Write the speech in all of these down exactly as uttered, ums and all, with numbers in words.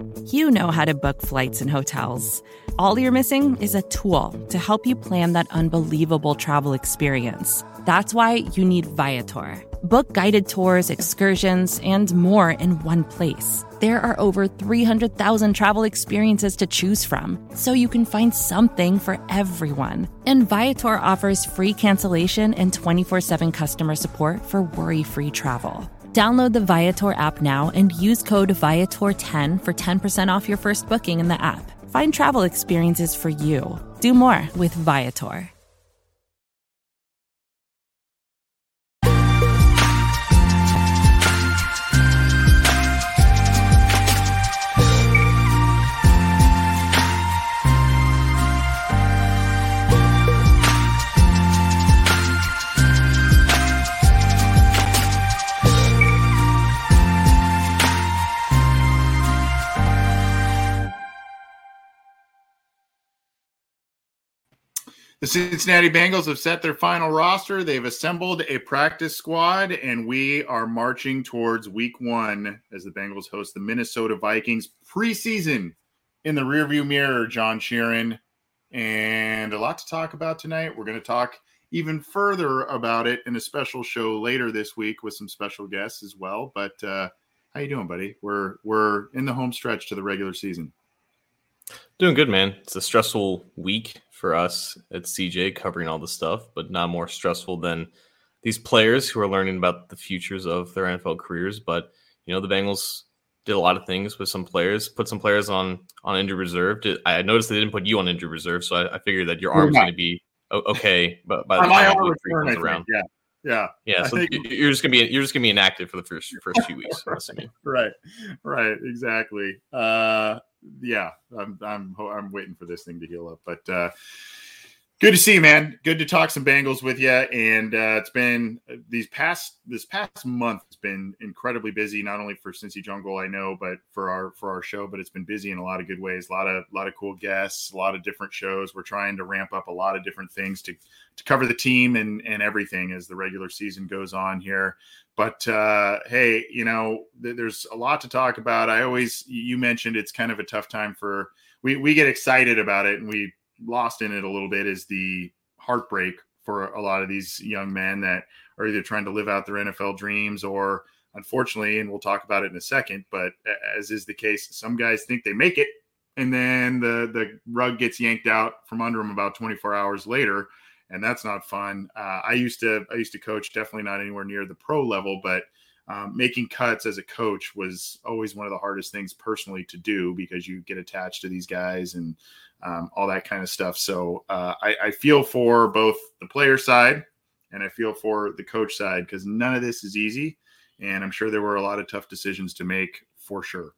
You know how to book flights and hotels. All you're missing is a tool to help you plan that unbelievable travel experience. That's why you need Viator. Book guided tours, excursions, and more in one place. There are over three hundred thousand travel experiences to choose from, so you can find something for everyone. And Viator offers free cancellation and twenty-four seven customer support for worry-free travel. Download the Viator app now and use code Viator ten for ten percent off your first booking in the app. Find travel experiences for you. Do more with Viator. The Cincinnati Bengals have set their final roster. They've assembled a practice squad, and we are marching towards week one as the Bengals host the Minnesota Vikings. Preseason in the rearview mirror, John Sheeran, and a lot to talk about tonight. We're going to talk even further about it in a special show later this week with some special guests as well. But uh, how you doing, buddy? We're we're in the home stretch to the regular season. Doing good, man. It's a stressful week for us at C J covering all this stuff, but not more stressful than these players who are learning about the futures of their N F L careers. But, you know, the Bengals did a lot of things with some players, put some players on, on injured reserve. Did, I noticed they didn't put you on injured reserve, so I, I figured that your arm's going to be okay. But by the time week three comes around, yeah. Yeah, yeah. So think, you're just gonna be you're just gonna be inactive for the first first few weeks. right, right, right, exactly. Uh, yeah, I'm I'm I'm waiting for this thing to heal up, but uh, good to see you, man. Good to talk some Bengals with you, and uh, it's been these past this past month has been incredibly busy, not only for Cincy Jungle, I know, but for our for our show. But it's been busy in a lot of good ways. A lot of a lot of cool guests, a lot of different shows. We're trying to ramp up a lot of different things to. to cover the team and, and everything as the regular season goes on here. But, uh, hey, you know, th- there's a lot to talk about. I always, you mentioned it's kind of a tough time for, we, we get excited about it and we lost in it a little bit is the heartbreak for a lot of these young men that are either trying to live out their N F L dreams or unfortunately, and we'll talk about it in a second, but as is the case, some guys think they make it and then the, the rug gets yanked out from under them about twenty-four hours later. And that's not fun. Uh, I used to, I used to coach, definitely not anywhere near the pro level, but um, making cuts as a coach was always one of the hardest things personally to do because you get attached to these guys and um, all that kind of stuff. So uh, I, I feel for both the player side and I feel for the coach side because none of this is easy. And I'm sure there were a lot of tough decisions to make for sure.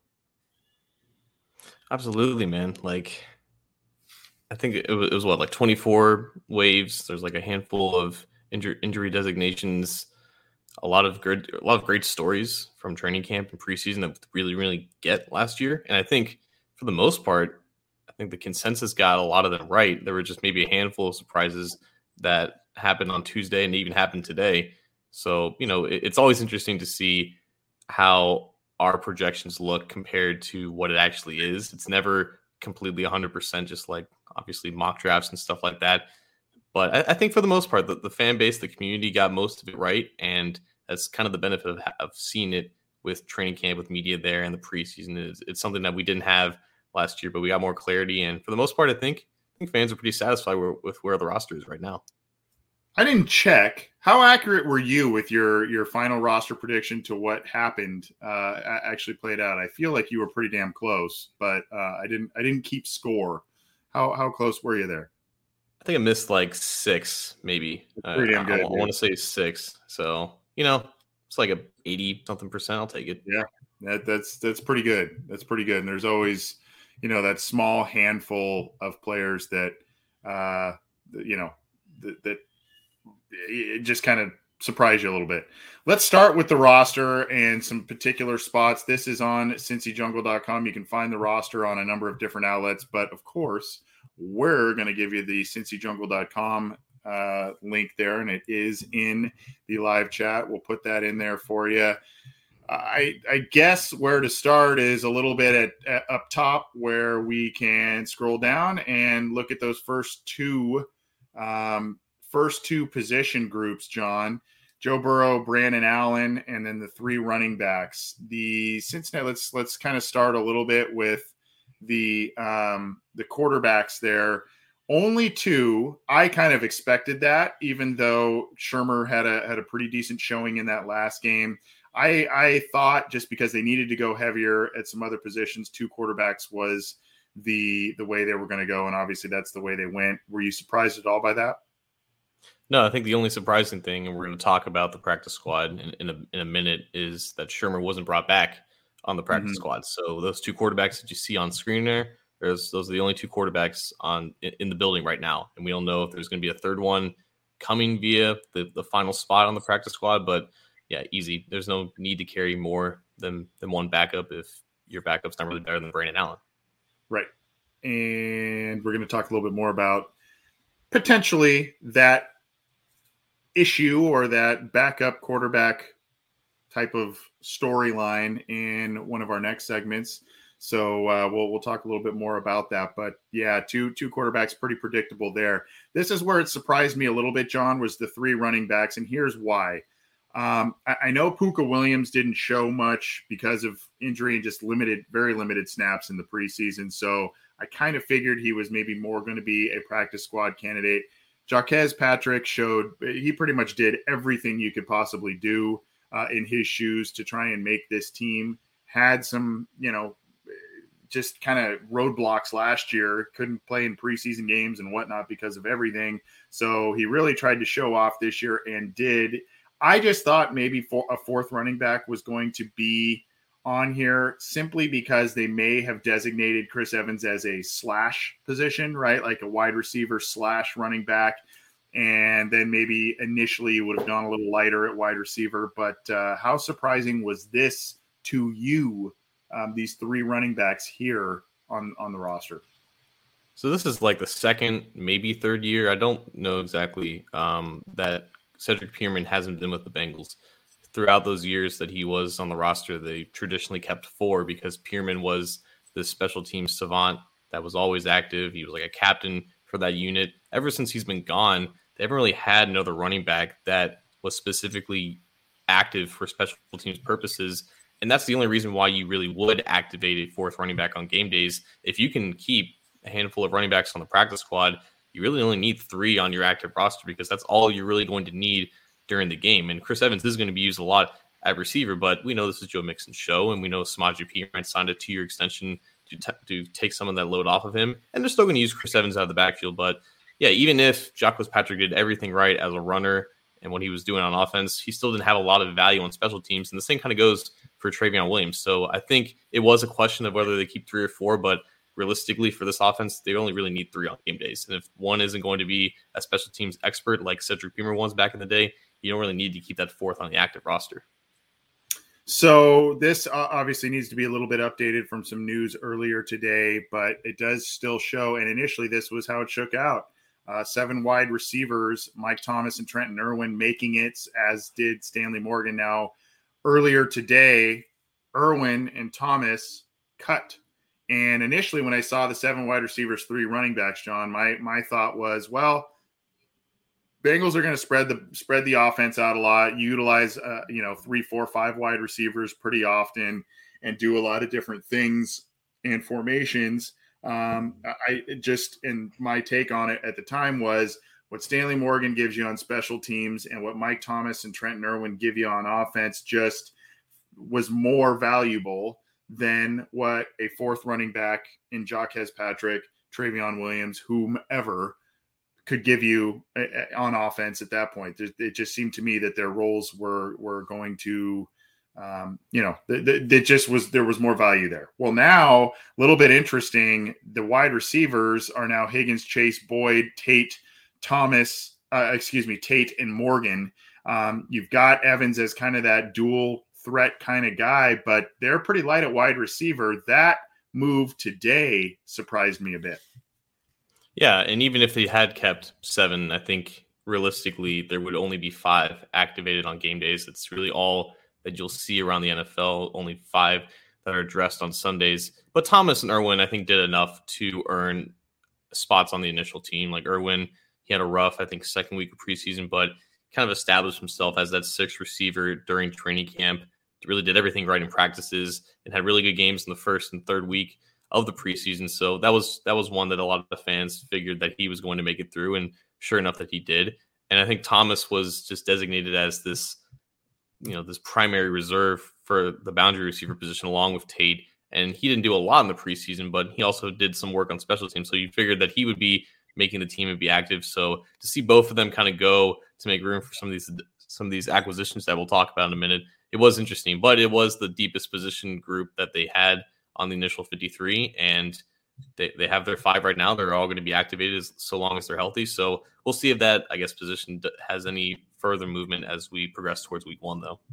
Absolutely, man. Like, I think it was, it was what, like twenty-four waves. There's like a handful of injury injury designations, a lot of good, a lot of great stories from training camp and preseason that really, really get last year. And I think for the most part, I think the consensus got a lot of them right. There were just maybe a handful of surprises that happened on Tuesday and even happened today. So, you know, it, it's always interesting to see how our projections look compared to what it actually is. It's never completely one hundred percent just like obviously mock drafts and stuff like that. But I, I think for the most part, the, the fan base, the community got most of it right. And that's kind of the benefit of, of seeing it with training camp, with media there and the preseason. It's, it's something that we didn't have last year, but we got more clarity. And for the most part, I think, I think fans are pretty satisfied with, with where the roster is right now. I didn't check. How accurate were you with your, your final roster prediction to what happened uh, actually played out? I feel like you were pretty damn close, but uh, I didn't I didn't keep score. How how close were you there? I think I missed like six, maybe. Pretty damn good. I, I, I want to say six. So, you know, it's like a eighty something percent. I'll take it. Yeah, that, that's that's pretty good. That's pretty good. And there's always, you know, that small handful of players that, uh, you know, that, that it just kind of surprise you a little bit. Let's start with the roster and some particular spots. This is on Cincy Jungle dot com. You can find the roster on a number of different outlets, but of course, we're going to give you the Cincy Jungle dot com uh, link there, and it is in the live chat. We'll put that in there for you. I, I guess where to start is a little bit at, at up top, where we can scroll down and look at those first two um, first two position groups, John. Joe Burrow, Brandon Allen, and then the three running backs. The Cincinnati. Let's let's kind of start a little bit with the um, the quarterbacks there. Only two. I kind of expected that, even though Shermer had a had a pretty decent showing in that last game. I I thought just because they needed to go heavier at some other positions, two quarterbacks was the the way they were going to go, and obviously that's the way they went. Were you surprised at all by that? No, I think the only surprising thing, and we're going to talk about the practice squad in, in, a, in a minute, is that Shermer wasn't brought back on the practice mm-hmm. squad. So those two quarterbacks that you see on screen there, there's, those are the only two quarterbacks on in, in the building right now. And we don't know if there's going to be a third one coming via the, the final spot on the practice squad. But yeah, easy. There's no need to carry more than, than one backup if your backup's not really better than Brandon Allen. Right. And we're going to talk a little bit more about potentially that issue or that backup quarterback type of storyline in one of our next segments. So uh, we'll we'll talk a little bit more about that. But yeah, two two quarterbacks, pretty predictable there. This is where it surprised me a little bit, John, was the three running backs, and here's why. Um, I, I know Puka Williams didn't show much because of injury and just limited, very limited snaps in the preseason. So I kind of figured he was maybe more going to be a practice squad candidate. Jaquez Patrick showed he pretty much did everything you could possibly do uh, in his shoes to try and make this team. Had some, you know, just kind of roadblocks last year, couldn't play in preseason games and whatnot because of everything. So he really tried to show off this year and did. I just thought maybe for a fourth running back was going to be on here simply because they may have designated Chris Evans as a slash position, right? Like a wide receiver slash running back. And then maybe initially you would have gone a little lighter at wide receiver. But uh, how surprising was this to you, um, these three running backs here on, on the roster? So this is like the second, maybe third year. I don't know exactly um, that Cedric Pearman hasn't been with the Bengals. Throughout those years that he was on the roster, they traditionally kept four because Pearman was the special teams savant that was always active. He was like a captain for that unit. Ever since he's been gone, they haven't really had another running back that was specifically active for special teams purposes. And that's the only reason why you really would activate a fourth running back on game days. If you can keep a handful of running backs on the practice squad, you really only need three on your active roster because that's all you're really going to need during the game. And Chris Evans is going to be used a lot at receiver, but we know this is Joe Mixon's show, and we know Samaje Perine signed a two-year extension to, t- to take some of that load off of him, and they're still going to use Chris Evans out of the backfield. But yeah, even if Jaquez Patrick did everything right as a runner and what he was doing on offense, he still didn't have a lot of value on special teams, and the same kind of goes for Travion Williams. So I think it was a question of whether they keep three or four, but realistically for this offense, they only really need three on game days. And if one isn't going to be a special teams expert like Cedric Pearman was back in the day, you don't really need to keep that fourth on the active roster. So this obviously needs to be a little bit updated from some news earlier today, but it does still show. And initially this was how it shook out. Uh, seven wide receivers, Mike Thomas and Trenton Irwin making it, as did Stanley Morgan. Now, earlier today, Irwin and Thomas cut. And initially when I saw the seven wide receivers, three running backs, John, my my thought was, well, Bengals are going to spread the spread the offense out a lot, utilize uh, you know three, four, five wide receivers pretty often, and do a lot of different things and formations. Um, I just and my take on it at the time was what Stanley Morgan gives you on special teams and what Mike Thomas and Trenton Irwin give you on offense just was more valuable than what a fourth running back in Jaquez Patrick, Travion Williams, whomever could give you on offense at that point. It just seemed to me that their roles were were going to, um, you know, it just was there was more value there. Well, now a little bit interesting. The wide receivers are now Higgins, Chase, Boyd, Tate, Thomas. Uh, excuse me, Tate and Morgan. Um, you've got Evans as kind of that dual threat kind of guy, but they're pretty light at wide receiver. That move today surprised me a bit. Yeah, and even if they had kept seven, I think realistically there would only be five activated on game days. It's really all that you'll see around the N F L, only five that are dressed on Sundays. But Thomas and Irwin, I think, did enough to earn spots on the initial team. Like Irwin, he had a rough, I think, second week of preseason, but kind of established himself as that sixth receiver during training camp. He really did everything right in practices and had really good games in the first and third week of the preseason. So that was that was one that a lot of the fans figured that he was going to make it through, and sure enough that he did. And I think Thomas was just designated as this, you know, this primary reserve for the boundary receiver position along with Tate. And he didn't do a lot in the preseason, but he also did some work on special teams. So you figured that he would be making the team and be active. So to see both of them kind of go to make room for some of these some of these acquisitions that we'll talk about in a minute, it was interesting. But it was the deepest position group that they had on the initial fifty-three, and they, they have their five right now. They're all going to be activated as, so long as they're healthy. So we'll see if that, I guess, position has any further movement as we progress towards week one, though.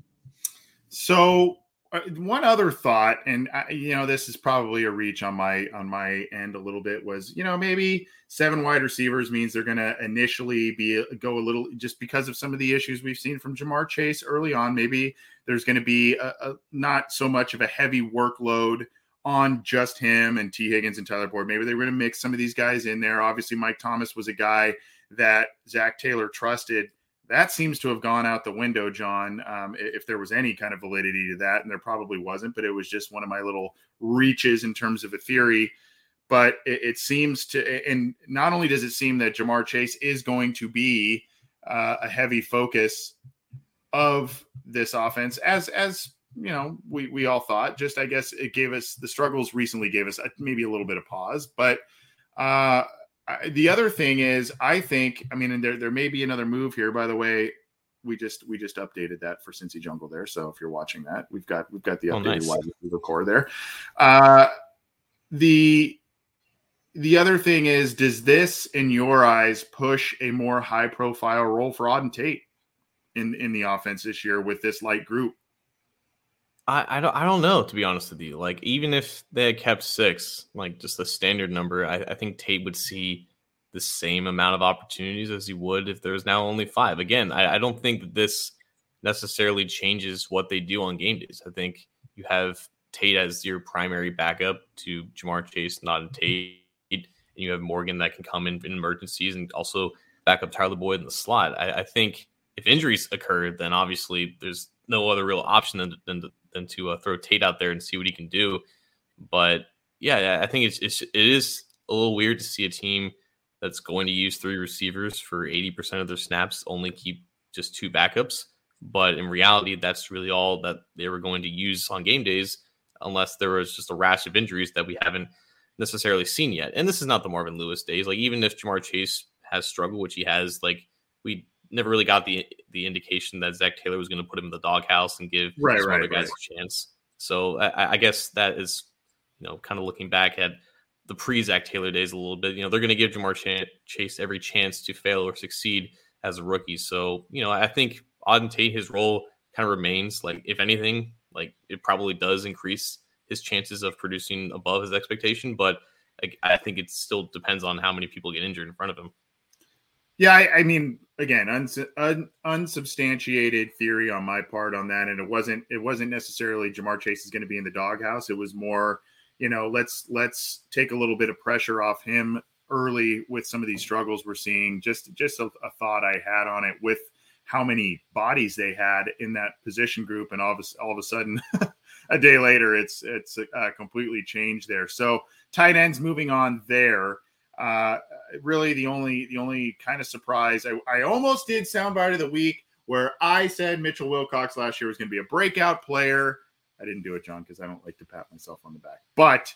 So uh, one other thought, and I, you know, this is probably a reach on my on my end a little bit, was, you know, maybe seven wide receivers means they're going to initially be go a little, just because of some of the issues we've seen from Ja'Marr Chase early on. Maybe there's going to be a, a, not so much of a heavy workload on just him and T. Higgins and Tyler Boyd. Maybe they're going to mix some of these guys in there. Obviously, Mike Thomas was a guy that Zach Taylor trusted. That seems to have gone out the window, John, um, if there was any kind of validity to that, and there probably wasn't, but it was just one of my little reaches in terms of a theory. But it, it seems to, and not only does it seem that Ja'Marr Chase is going to be uh, a heavy focus of this offense, as, as you know, we, we all thought, just, I guess it gave us, the struggles recently gave us a, maybe a little bit of pause, but uh, the other thing is, I think, I mean, and there there may be another move here. By the way, we just we just updated that for Cincy Jungle there. So if you're watching that, we've got we've got the updated oh, nice. wide receiver core there. Uh, the the other thing is, does this, in your eyes, push a more high profile role for Auden Tate in in the offense this year with this light group? I, I don't I don't know, to be honest with you. Like, even if they had kept six, like just the standard number, I, I think Tate would see the same amount of opportunities as he would if there's now only five. Again, I, I don't think that this necessarily changes what they do on game days. I think you have Tate as your primary backup to Ja'Marr Chase, not in Tate, and you have Morgan that can come in in emergencies and also back up Tyler Boyd in the slot. I, I think if injuries occur, then obviously there's no other real option than, than to than to uh, throw Tate out there and see what he can do. But yeah, I think it's, it's, it is a little weird to see a team that's going to use three receivers for eighty percent of their snaps only keep just two backups. But in reality, that's really all that they were going to use on game days, unless there was just a rash of injuries that we haven't necessarily seen yet. And this is not the Marvin Lewis days. Like, even if Ja'Marr Chase has struggled, which he has, like, we never really got the the indication that Zach Taylor was going to put him in the doghouse and give right, some right, other guys right. a chance. So I, I guess that is, you know, kind of looking back at the pre-Zach Taylor days a little bit. You know, they're going to give Ja'Marr Ch- Chase every chance to fail or succeed as a rookie. So, you know, I think Auden Tate, his role kind of remains. Like, if anything, like, it probably does increase his chances of producing above his expectation. But I, I think it still depends on how many people get injured in front of him. Yeah, I, I mean, again, uns, un, unsubstantiated theory on my part on that, and it wasn't it wasn't necessarily Ja'Marr Chase is going to be in the doghouse. It was more, you know, let's let's take a little bit of pressure off him early with some of these struggles we're seeing. Just just a, a thought I had on it with how many bodies they had in that position group, and all of a, all of a sudden, a day later, it's it's uh, completely changed there. So tight ends, moving on there. Uh, really, the only the only kind of surprise, I, I almost did soundbite of the week where I said Mitchell Wilcox last year was going to be a breakout player. I didn't do it, John, because I don't like to pat myself on the back. But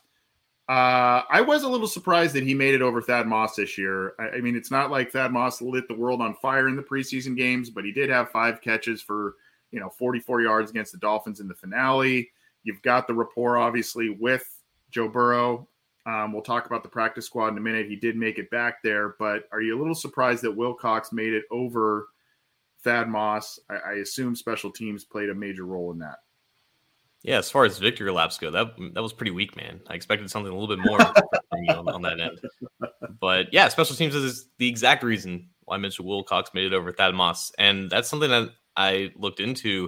uh, I was a little surprised that he made it over Thad Moss this year. I, I mean, it's not like Thad Moss lit the world on fire in the preseason games, but he did have five catches for, you know, forty-four yards against the Dolphins in the finale. You've got the rapport, obviously, with Joe Burrow. Um, we'll talk about the practice squad in a minute. He did make it back there, but are you a little surprised that Wilcox made it over Thad Moss? I, I assume special teams played a major role in that. Yeah, as far as victory laps go, that that was pretty weak, man. I expected something a little bit more from you on, on that end. But yeah, special teams is the exact reason why Mitchell Wilcox made it over Thad Moss. And that's something that I looked into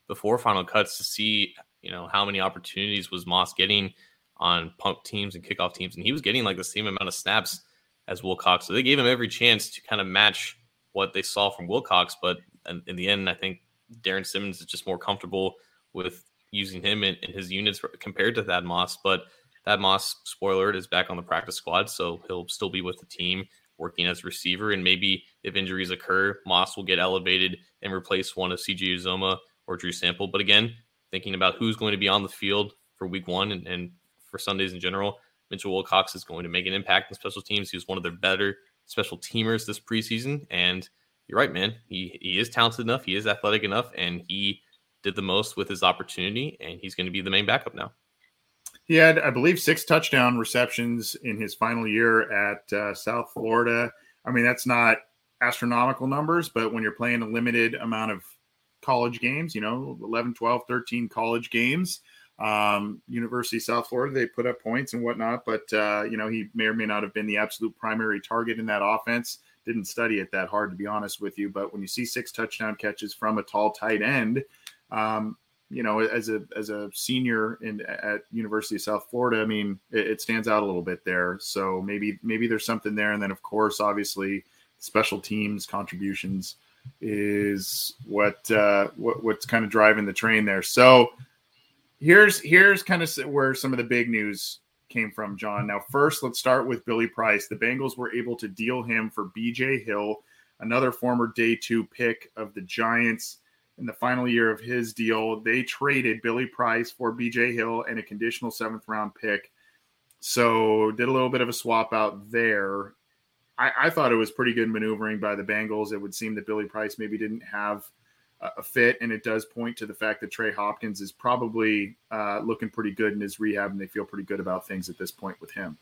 before Final Cuts to see, you know, how many opportunities was Moss getting on punt teams and kickoff teams. And he was getting like the same amount of snaps as Wilcox. So they gave him every chance to kind of match what they saw from Wilcox. But in, in the end, I think Darren Simmons is just more comfortable with using him in, in his units compared to Thad Moss. But Thad Moss, spoiler alert, is back on the practice squad. So he'll still be with the team working as a receiver. And maybe if injuries occur, Moss will get elevated and replace one of C J Uzomah or Drew Sample. But again, thinking about who's going to be on the field for week one and, and for Sundays in general, Mitchell Wilcox is going to make an impact in special teams. He was one of their better special teamers this preseason. And you're right, man. He he is talented enough. He is athletic enough. And he did the most with his opportunity. And he's going to be the main backup now. He had, I believe, six touchdown receptions in his final year at uh, South Florida. I mean, that's not astronomical numbers, but when you're playing a limited amount of college games, you know, eleven, twelve, thirteen college games, um, University of South Florida, they put up points and whatnot, but, uh, you know, he may or may not have been the absolute primary target in that offense. Didn't study it that hard, to be honest with you. But when you see six touchdown catches from a tall tight end, um, you know, as a as a senior in at University of South Florida, I mean, it, it stands out a little bit there. So maybe maybe there's something there. And then, of course, obviously, special teams contributions is what uh, what what's kind of driving the train there. So here's here's kind of where some of the big news came from, John. Now, first, let's start with Billy Price. The Bengals were able to deal him for B J Hill, another former day two pick of the Giants. In the final year of his deal, they traded Billy Price for B J Hill and a conditional seventh round pick. So did a little bit of a swap out there. I, I thought it was pretty good maneuvering by the Bengals. It would seem that Billy Price maybe didn't have a, a fit, and it does point to the fact that Trey Hopkins is probably uh, looking pretty good in his rehab, and they feel pretty good about things at this point with him.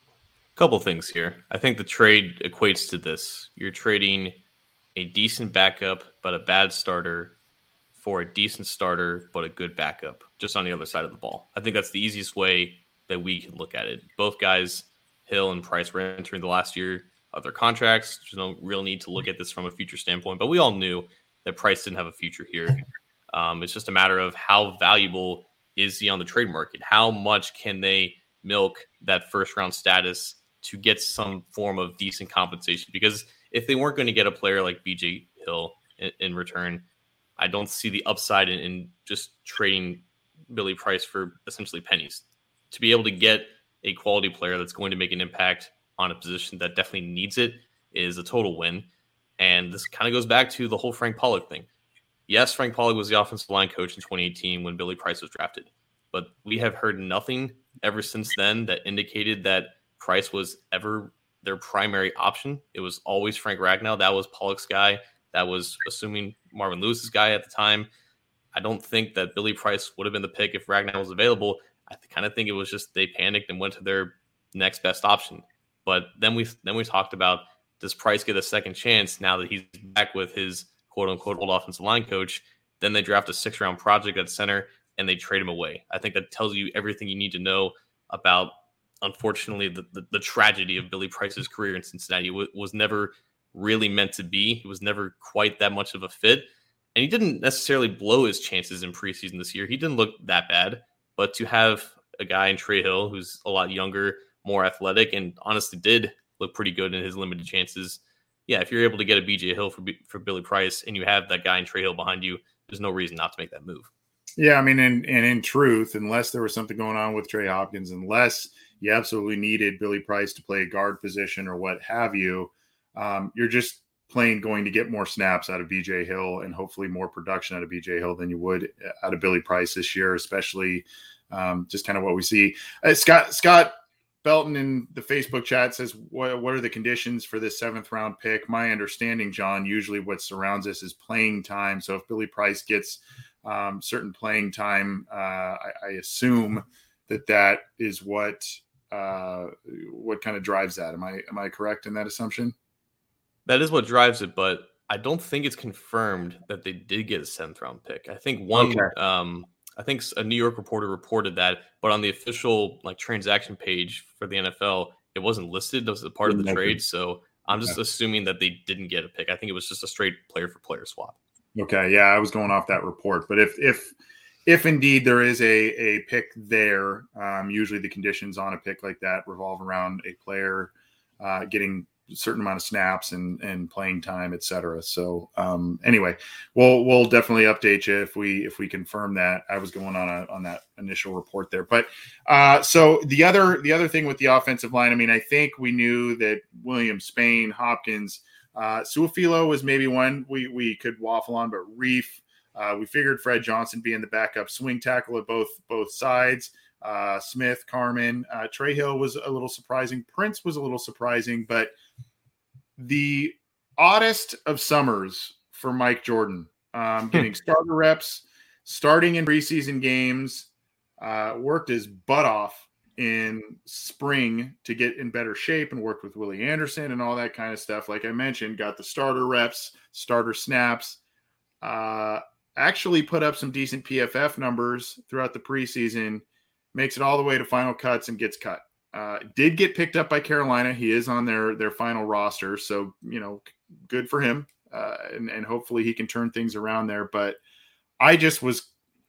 Couple things here. I think the trade equates to this. You're trading a decent backup but a bad starter for a decent starter but a good backup, just on the other side of the ball. I think that's the easiest way that we can look at it. Both guys, Hill and Price, were entering the last year of their contracts. There's no real need to look at this from a future standpoint, but we all knew that Price didn't have a future here. Um, it's just a matter of how valuable is he on the trade market? How much can they milk that first round status to get some form of decent compensation? Because if they weren't going to get a player like B J Hill in, in return, I don't see the upside in, in just trading Billy Price for essentially pennies. To be able to get a quality player that's going to make an impact on a position that definitely needs it is a total win. And this kind of goes back to the whole Frank Pollock thing. Yes, Frank Pollock was the offensive line coach in twenty eighteen when Billy Price was drafted, but we have heard nothing ever since then that indicated that Price was ever their primary option. It was always Frank Ragnow. That was Pollock's guy. That was assuming Marvin Lewis's guy at the time. I don't think that Billy Price would have been the pick if Ragnow was available. I kind of think it was just they panicked and went to their next best option. But then we then we talked about, does Price get a second chance now that he's back with his quote-unquote old offensive line coach? Then they draft a six-round project at center, and they trade him away. I think that tells you everything you need to know about, unfortunately, the, the, the tragedy of Billy Price's career in Cincinnati. It was never really meant to be. He was never quite that much of a fit. And he didn't necessarily blow his chances in preseason this year. He didn't look that bad. But to have a guy in Trey Hill who's a lot younger, more athletic, and honestly did look pretty good in his limited chances. Yeah, if you're able to get a B J Hill for for Billy Price and you have that guy in Trey Hill behind you, there's no reason not to make that move. Yeah, I mean, and, and in truth, unless there was something going on with Trey Hopkins, unless you absolutely needed Billy Price to play a guard position or what have you, um, you're just plain going to get more snaps out of B J Hill and hopefully more production out of B J Hill than you would out of Billy Price this year, especially um, just kind of what we see. Uh, Scott Scott Belton in the Facebook chat says, what, what are the conditions for this seventh round pick? My understanding, John, usually what surrounds us is playing time. So if Billy Price gets um, certain playing time, uh, I, I assume that that is what uh, what kind of drives that. Am I am I correct in that assumption? That is what drives it, but I don't think it's confirmed that they did get a seventh round pick. I think one, okay. um, I think a New York reporter reported that, but on the official like transaction page for the N F L, it wasn't listed as a part of the trade. So I'm just yeah. assuming that they didn't get a pick. I think it was just a straight player for player swap. Okay, yeah, I was going off that report, but if if if indeed there is a a pick there, um, usually the conditions on a pick like that revolve around a player uh, getting a certain amount of snaps and and playing time, et cetera. So um, anyway, we'll we'll definitely update you if we if we confirm that. I was going on a, on that initial report there, but uh, so the other the other thing with the offensive line, I mean, I think we knew that Williams, Spain, Hopkins. Uh, Suafilo was maybe one we we could waffle on, but Reef, uh, we figured Fred Johnson being the backup swing tackle at both both sides. Uh, Smith, Carman, uh, Trey Hill was a little surprising. Prince was a little surprising, but the oddest of summers for Mike Jordan, um, getting starter reps, starting in preseason games, uh, worked his butt off in spring to get in better shape and worked with Willie Anderson and all that kind of stuff. Like I mentioned, got the starter reps, starter snaps, uh, actually put up some decent P F F numbers throughout the preseason, makes it all the way to final cuts and gets cut. Uh, did get picked up by Carolina. He is on their, their final roster. So, you know, good for him. Uh, and, and hopefully he can turn things around there. But I just was,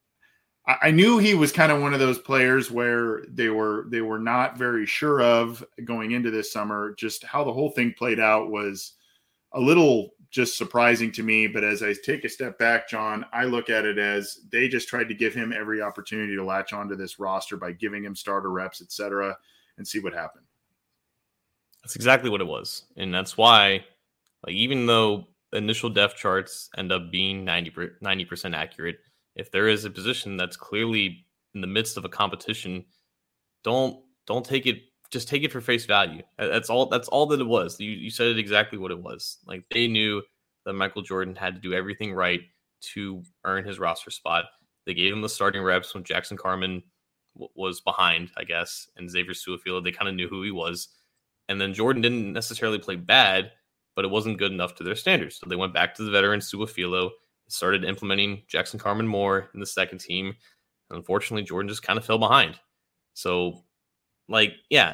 I knew he was kind of one of those players where they were they were not very sure of going into this summer. Just how the whole thing played out was a little just surprising to me. But as I take a step back, John, I look at it as they just tried to give him every opportunity to latch onto this roster by giving him starter reps, et cetera, and see what happened. That's exactly what it was. And that's why, like, even though initial depth charts end up being ninety percent accurate, if there is a position that's clearly in the midst of a competition, don't don't take it. Just take it for face value. That's all. That's all that it was. You you said it exactly what it was. Like, they knew that Michael Jordan had to do everything right to earn his roster spot. They gave him the starting reps when Jackson Carman w- was behind, I guess, and Xavier Su'a-Filo. They kind of knew who he was, and then Jordan didn't necessarily play bad, but it wasn't good enough to their standards. So they went back to the veteran Su'a-Filo. Started implementing Jackson Carman more in the second team. And unfortunately, Jordan just kind of fell behind. So, like, yeah,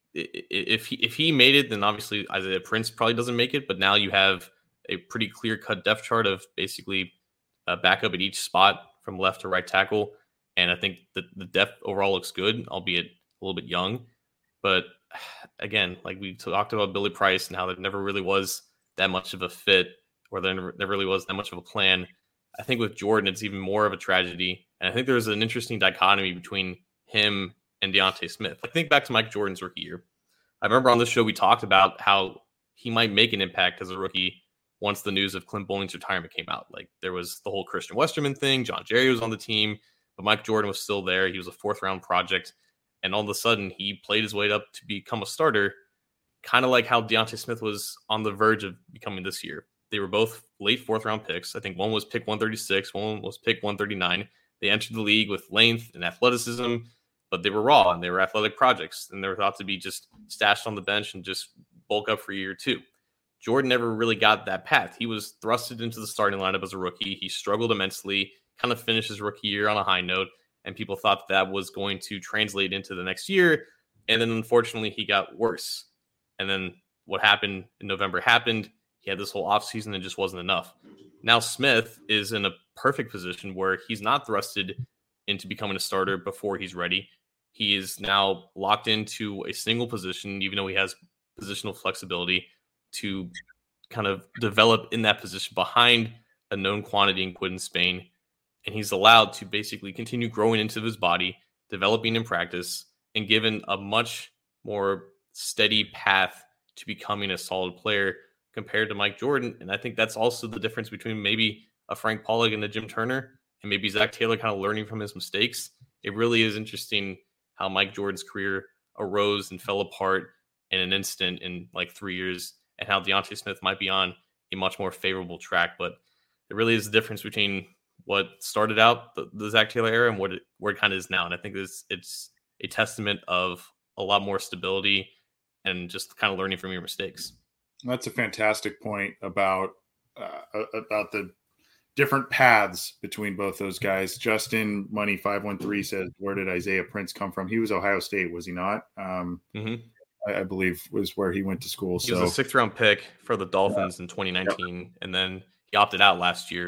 if he, if he made it, then obviously Isaiah Prince probably doesn't make it. But now you have a pretty clear-cut depth chart of basically a backup at each spot from left to right tackle. And I think that the depth overall looks good, albeit a little bit young. But again, like we talked about Billy Price and how there never really was that much of a fit, where there never really was that much of a plan. I think with Jordan, it's even more of a tragedy. And I think there's an interesting dichotomy between him and Deontay Smith. Like, think back to Mike Jordan's rookie year. I remember on this show, we talked about how he might make an impact as a rookie once the news of Clint Bolling's retirement came out. Like, there was the whole Christian Westerman thing. John Jerry was on the team, but Mike Jordan was still there. He was a fourth round project. And all of a sudden, he played his way up to become a starter, kind of like how Deontay Smith was on the verge of becoming this year. They were both late fourth round picks. I think one was pick one thirty-six, one was pick one thirty-nine. They entered the league with length and athleticism, but they were raw and they were athletic projects, and they were thought to be just stashed on the bench and just bulk up for year two. Jordan never really got that path. He was thrusted into the starting lineup as a rookie. He struggled immensely, kind of finished his rookie year on a high note, and people thought that was going to translate into the next year. And then unfortunately, he got worse. And then what happened in November happened. He had this whole offseason and just wasn't enough. Now Smith is in a perfect position where he's not thrusted into becoming a starter before he's ready. He is now locked into a single position, even though he has positional flexibility to kind of develop in that position behind a known quantity in Quinton Spain. And he's allowed to basically continue growing into his body, developing in practice, and given a much more steady path to becoming a solid player compared to Mike Jordan. And I think that's also the difference between maybe a Frank Pollock and a Jim Turner, and maybe Zach Taylor kind of learning from his mistakes. It really is interesting how Mike Jordan's career arose and fell apart in an instant in like three years, and how Deontay Smith might be on a much more favorable track. But it really is the difference between what started out the, the Zach Taylor era and what it, where it kind of is now. And I think it's, it's a testament of a lot more stability and just kind of learning from your mistakes. That's a fantastic point about uh, about the different paths between both those guys. Justin Money five one three says, where did Isaiah Prince come from? He was Ohio State, was he not? Um, mm-hmm. I, I believe was where he went to school. He so. was a sixth round pick for the Dolphins yeah. in twenty nineteen, yep. And then he opted out last year.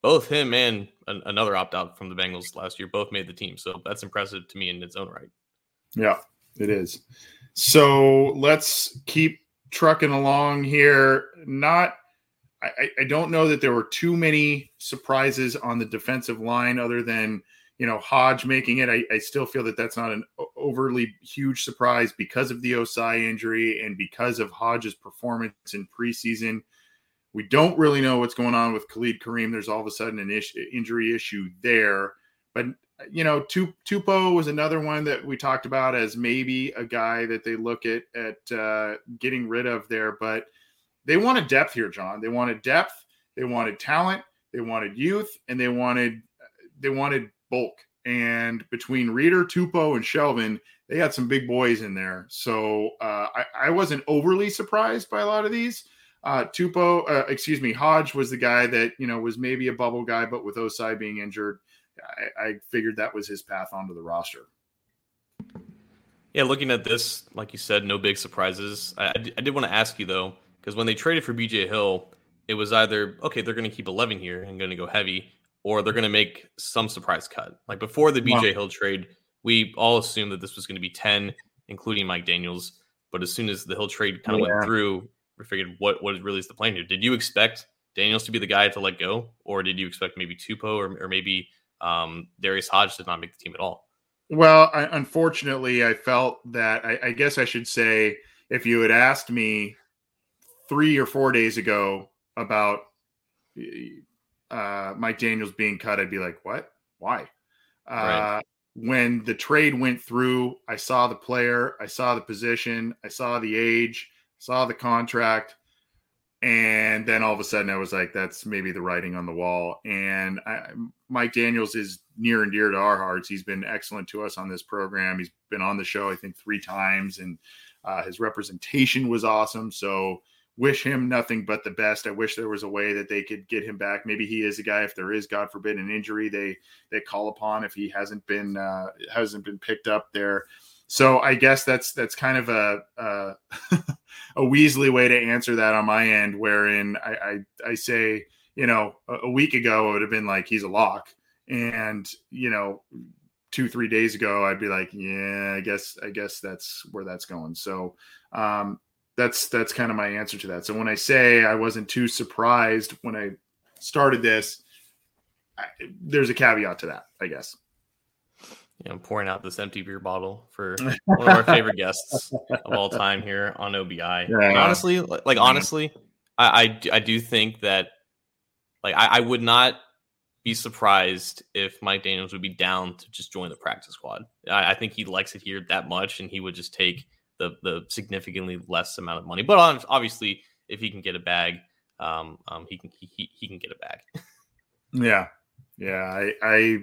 both him and an, another opt-out from the Bengals last year both made the team. So that's impressive to me in its own right. Yeah, it is. So let's keep trucking along here. Not, I, I don't know that there were too many surprises on the defensive line other than, you know, Hodge making it. I, I still feel that that's not an overly huge surprise because of the Osai injury and because of Hodge's performance in preseason. We don't really know what's going on with Khalid Kareem. There's all of a sudden an issue, injury issue there. But, you know, Tupou was another one that we talked about as maybe a guy that they look at at uh, getting rid of there. But they wanted depth here, John. They wanted depth. They wanted talent. They wanted youth. And they wanted they wanted bulk. And between Reader, Tupou, and Shelvin, they had some big boys in there. So uh, I, I wasn't overly surprised by a lot of these. Uh, Tupou, uh, excuse me, Hodge was the guy that, you know, was maybe a bubble guy, but with Osai being injured, I, I figured that was his path onto the roster. Yeah, looking at this, like you said, no big surprises. I, I did want to ask you, though, because when they traded for B J Hill, it was either, okay, they're going to keep eleven here and going to go heavy, or they're going to make some surprise cut. Like before the B J wow. Hill trade, we all assumed that this was going to be ten, including Mike Daniels. But as soon as the Hill trade kind of yeah. went through, we figured what, what really is the plan here? Did you expect Daniels to be the guy to let go? Or did you expect maybe Tupou or, or maybe um, Darius Hodge did not make the team at all? Well, I, unfortunately, I felt that I, I guess I should say if you had asked me three or four days ago about uh, Mike Daniels being cut, I'd be like, what? Why? Right. Uh, when the trade went through, I saw the player, I saw the position, I saw the age, saw the contract, and then all of a sudden I was like, that's maybe the writing on the wall. And I, Mike Daniels is near and dear to our hearts. He's been excellent to us on this program. He's been on the show, I think, three times, and uh, his representation was awesome. So wish him nothing but the best. I wish there was a way that they could get him back. Maybe he is a guy, if there is, God forbid, an injury, they they call upon if he hasn't been uh, hasn't been picked up there. So I guess that's that's kind of a a, a Weasley way to answer that on my end, wherein I, I, I say, you know, a, a week ago it would have been like he's a lock, and you know, two three days ago I'd be like, yeah, I guess I guess that's where that's going. So um, that's that's kind of my answer to that. So when I say I wasn't too surprised when I started this, I, there's a caveat to that, I guess. You know, pouring out this empty beer bottle for one of our favorite guests of all time here on O B I. Yeah. Like, honestly, like honestly, I, I, I do think that like I, I would not be surprised if Mike Daniels would be down to just join the practice squad. I, I think he likes it here that much, and he would just take the the significantly less amount of money. But obviously, if he can get a bag, um, um, he can he he can get a bag. yeah, yeah, I. I...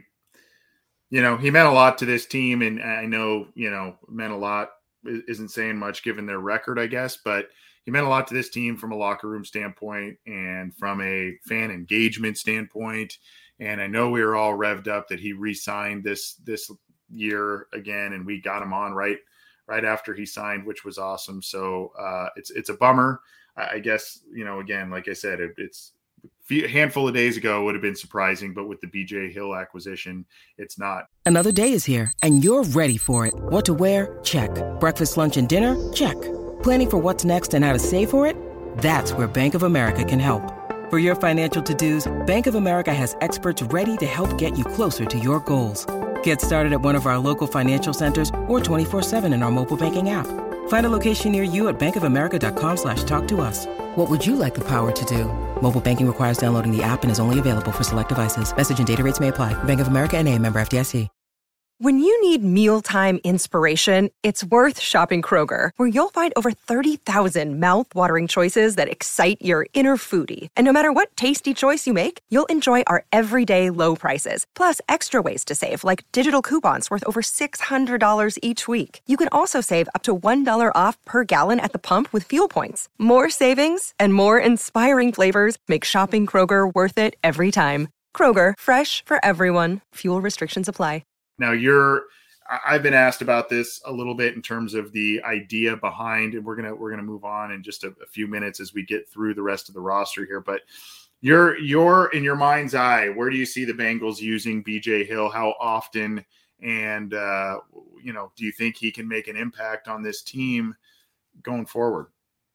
You know, he meant a lot to this team, and I know, you know, meant a lot isn't saying much given their record, I guess, but he meant a lot to this team from a locker room standpoint and from a fan engagement standpoint. And I know we were all revved up that he re-signed this this year again, and we got him on right right after he signed, which was awesome. So uh, it's it's a bummer, I guess. You know, again, like I said, it, it's. A handful of days ago would have been surprising, but with the B J Hill acquisition, it's not. Another day is here, and you're ready for it. What to wear? Check. Breakfast, lunch, and dinner? Check. Planning for what's next and how to save for it? That's where Bank of America can help. For your financial to-dos, Bank of America has experts ready to help get you closer to your goals. Get started at one of our local financial centers or twenty-four seven in our mobile banking app. Find a location near you at bankofamerica.com slash talk to us. What would you like the power to do? Mobile banking requires downloading the app and is only available for select devices. Message and data rates may apply. Bank of America N A, member F D I C. When you need mealtime inspiration, it's worth shopping Kroger, where you'll find over thirty thousand mouth-watering choices that excite your inner foodie. And no matter what tasty choice you make, you'll enjoy our everyday low prices, plus extra ways to save, like digital coupons worth over six hundred dollars each week. You can also save up to one dollar off per gallon at the pump with fuel points. More savings and more inspiring flavors make shopping Kroger worth it every time. Kroger, fresh for everyone. Fuel restrictions apply. Now you're, I've been asked about this a little bit in terms of the idea behind, and we're going to, we're going to move on in just a, a few minutes as we get through the rest of the roster here. But You're you're in your mind's eye, where do you see the Bengals using B J Hill? How often? And uh, you know, do you think he can make an impact on this team going forward?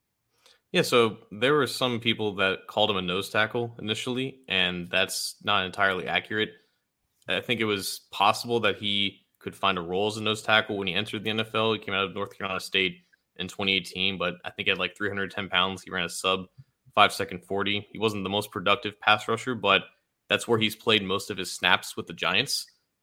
Yeah, so there were some people that called him a nose tackle initially, and that's not entirely accurate. I think it was possible that he could find a role as a nose tackle when he entered the N F L. He came out of North Carolina State in twenty eighteen, but I think at like three hundred ten pounds, he ran a sub five second forty. He wasn't the most productive pass rusher, but that's where he's played most of his snaps with the Giants.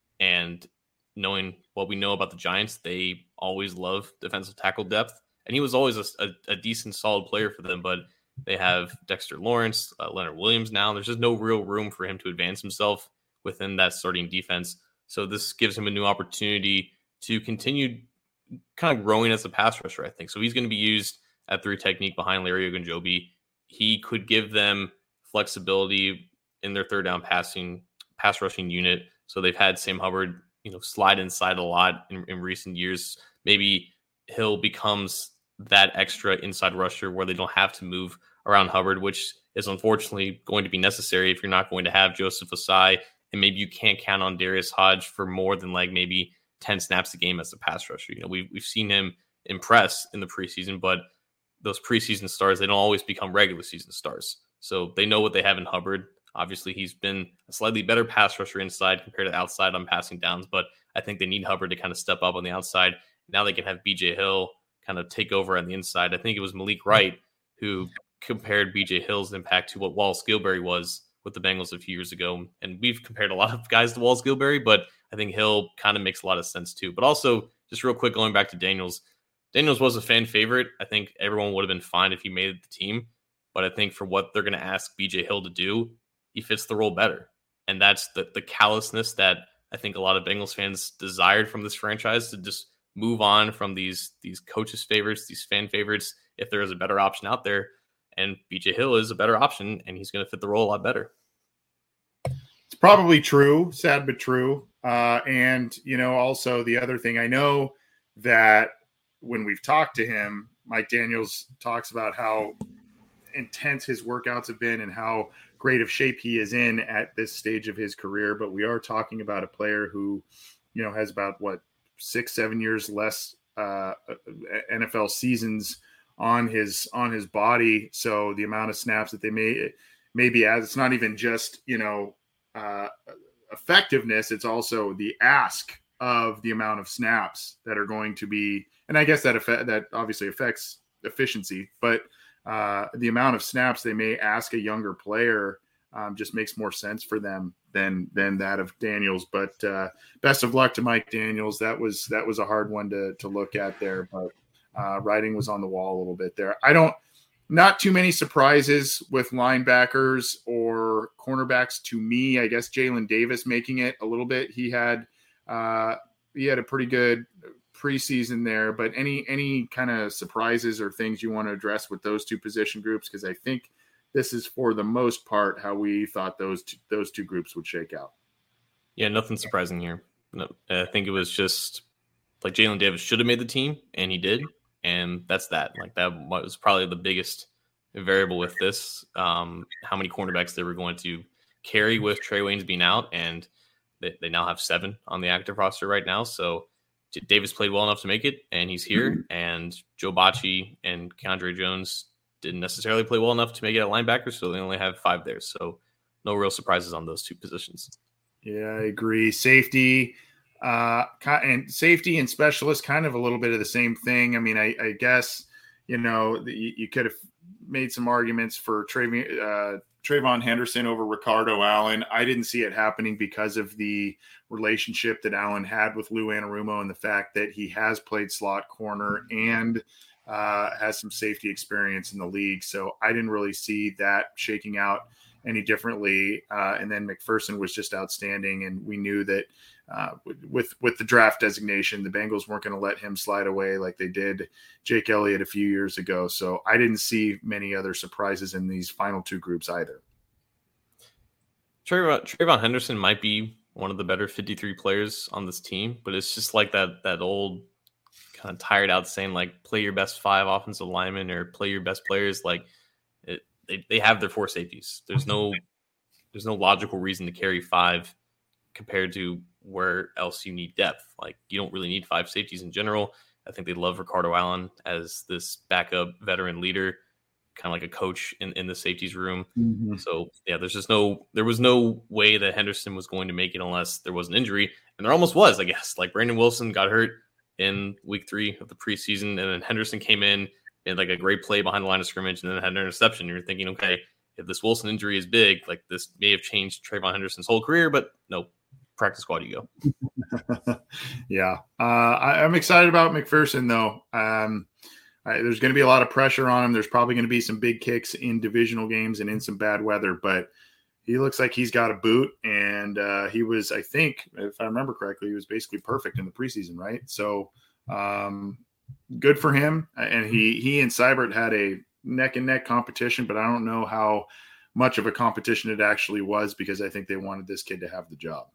And knowing what we know about the Giants, they always love defensive tackle depth. And he was always a, a, a decent, solid player for them, but they have Dexter Lawrence, uh, Leonard Williams now. There's just no real room for him to advance himself within that starting defense. So this gives him a new opportunity to continue kind of growing as a pass rusher, I think. So he's going to be used at three technique behind Larry Ogunjobi. He could give them flexibility in their third down passing, pass rushing unit. So they've had Sam Hubbard, you know, slide inside a lot in, in recent years. Maybe Hill becomes that extra inside rusher where they don't have to move around Hubbard, which is unfortunately going to be necessary if you're not going to have Joseph Ossai, and maybe you can't count on Darius Hodge for more than like maybe ten snaps a game as a pass rusher. You know, we've, we've seen him impress in the preseason, but those preseason stars, they don't always become regular season stars. So they know what they have in Hubbard. Obviously, he's been a slightly better pass rusher inside compared to outside on passing downs, but I think they need Hubbard to kind of step up on the outside. Now they can have B J Hill kind of take over on the inside. I think it was Malik Wright who compared B J Hill's impact to what Wallace Gilberry was with the Bengals a few years ago. And we've compared a lot of guys to Wallace Gilberry, but I think Hill kind of makes a lot of sense too. But also, just real quick, going back to Daniels, Daniels was a fan favorite. I think everyone would have been fine if he made the team. But I think for what they're going to ask B J Hill to do, he fits the role better. And that's the, the callousness that I think a lot of Bengals fans desired from this franchise, to just move on from these these coaches' favorites, these fan favorites, if there is a better option out there. And B J Hill is a better option, and he's going to fit the role a lot better. It's probably true, sad but true. Uh, and, you know, also the other thing, I know that when we've talked to him, Mike Daniels talks about how intense his workouts have been and how great of shape he is in at this stage of his career. But we are talking about a player who, you know, has about, what, six, seven years less uh, N F L seasons on his on his body. So the amount of snaps that they may maybe as it's not even just, you know, uh, effectiveness. It's also the ask of the amount of snaps that are going to be, and I guess that effect, that obviously affects efficiency, but uh, the amount of snaps they may ask a younger player um, just makes more sense for them than than that of Daniels. But uh, best of luck to Mike Daniels. That was that was a hard one to to look at there, but uh, writing was on the wall a little bit there. I don't. Not too many surprises with linebackers or cornerbacks to me. I guess Jalen Davis making it a little bit. He had uh, he had a pretty good preseason there. But any any kind of surprises or things you want to address with those two position groups? Because I think this is for the most part how we thought those two, those two groups would shake out. Yeah, nothing surprising here. No, I think it was just like Jalen Davis should have made the team, and he did. And that's that. Like that was probably the biggest variable with this. Um, how many cornerbacks they were going to carry with Trey Waynes being out, and they, they now have seven on the active roster right now. So Davis played well enough to make it, and he's here. Mm-hmm. And Joe Bacci and Keandre Jones didn't necessarily play well enough to make it at linebacker, so they only have five there. So no real surprises on those two positions. Yeah, I agree. Safety. Uh, and safety and specialist, kind of a little bit of the same thing. I mean, I, I guess, you know, the, you could have made some arguments for Trav- uh, Trayvon Henderson over Ricardo Allen. I didn't see it happening because of the relationship that Allen had with Lou Anarumo and the fact that he has played slot corner and uh, has some safety experience in the league. So I didn't really see that shaking out any differently. Uh, and then McPherson was just outstanding. And we knew that uh, with, with the draft designation, the Bengals weren't going to let him slide away like they did Jake Elliott a few years ago. So I didn't see many other surprises in these final two groups either. Trayvon, Trayvon Henderson might be one of the better fifty-three players on this team, but it's just like that, that old kind of tired out saying like play your best five offensive linemen or play your best players. Like, It, they, they have their four safeties. There's no there's no logical reason to carry five compared to where else you need depth. Like, you don't really need five safeties in general. I think they love Ricardo Allen as this backup veteran leader, kind of like a coach in, in the safeties room. Mm-hmm. So yeah, there's just no, there was no way that Henderson was going to make it unless there was an injury. And there almost was, I guess. Like, Brandon Wilson got hurt in week three of the preseason, and then Henderson came in and like a great play behind the line of scrimmage and then had an interception. You're thinking, okay, if this Wilson injury is big, like this may have changed Trayvon Henderson's whole career, but nope. Practice squad you go. yeah. Uh, I, I'm excited about McPherson, though. Um, I, there's going to be a lot of pressure on him. There's probably going to be some big kicks in divisional games and in some bad weather, but he looks like he's got a boot. And uh, he was, I think, if I remember correctly, he was basically perfect in the preseason, right? So um, good for him. And he, he and Seibert had a neck and neck competition, but I don't know how much of a competition it actually was, because I think they wanted this kid to have the job.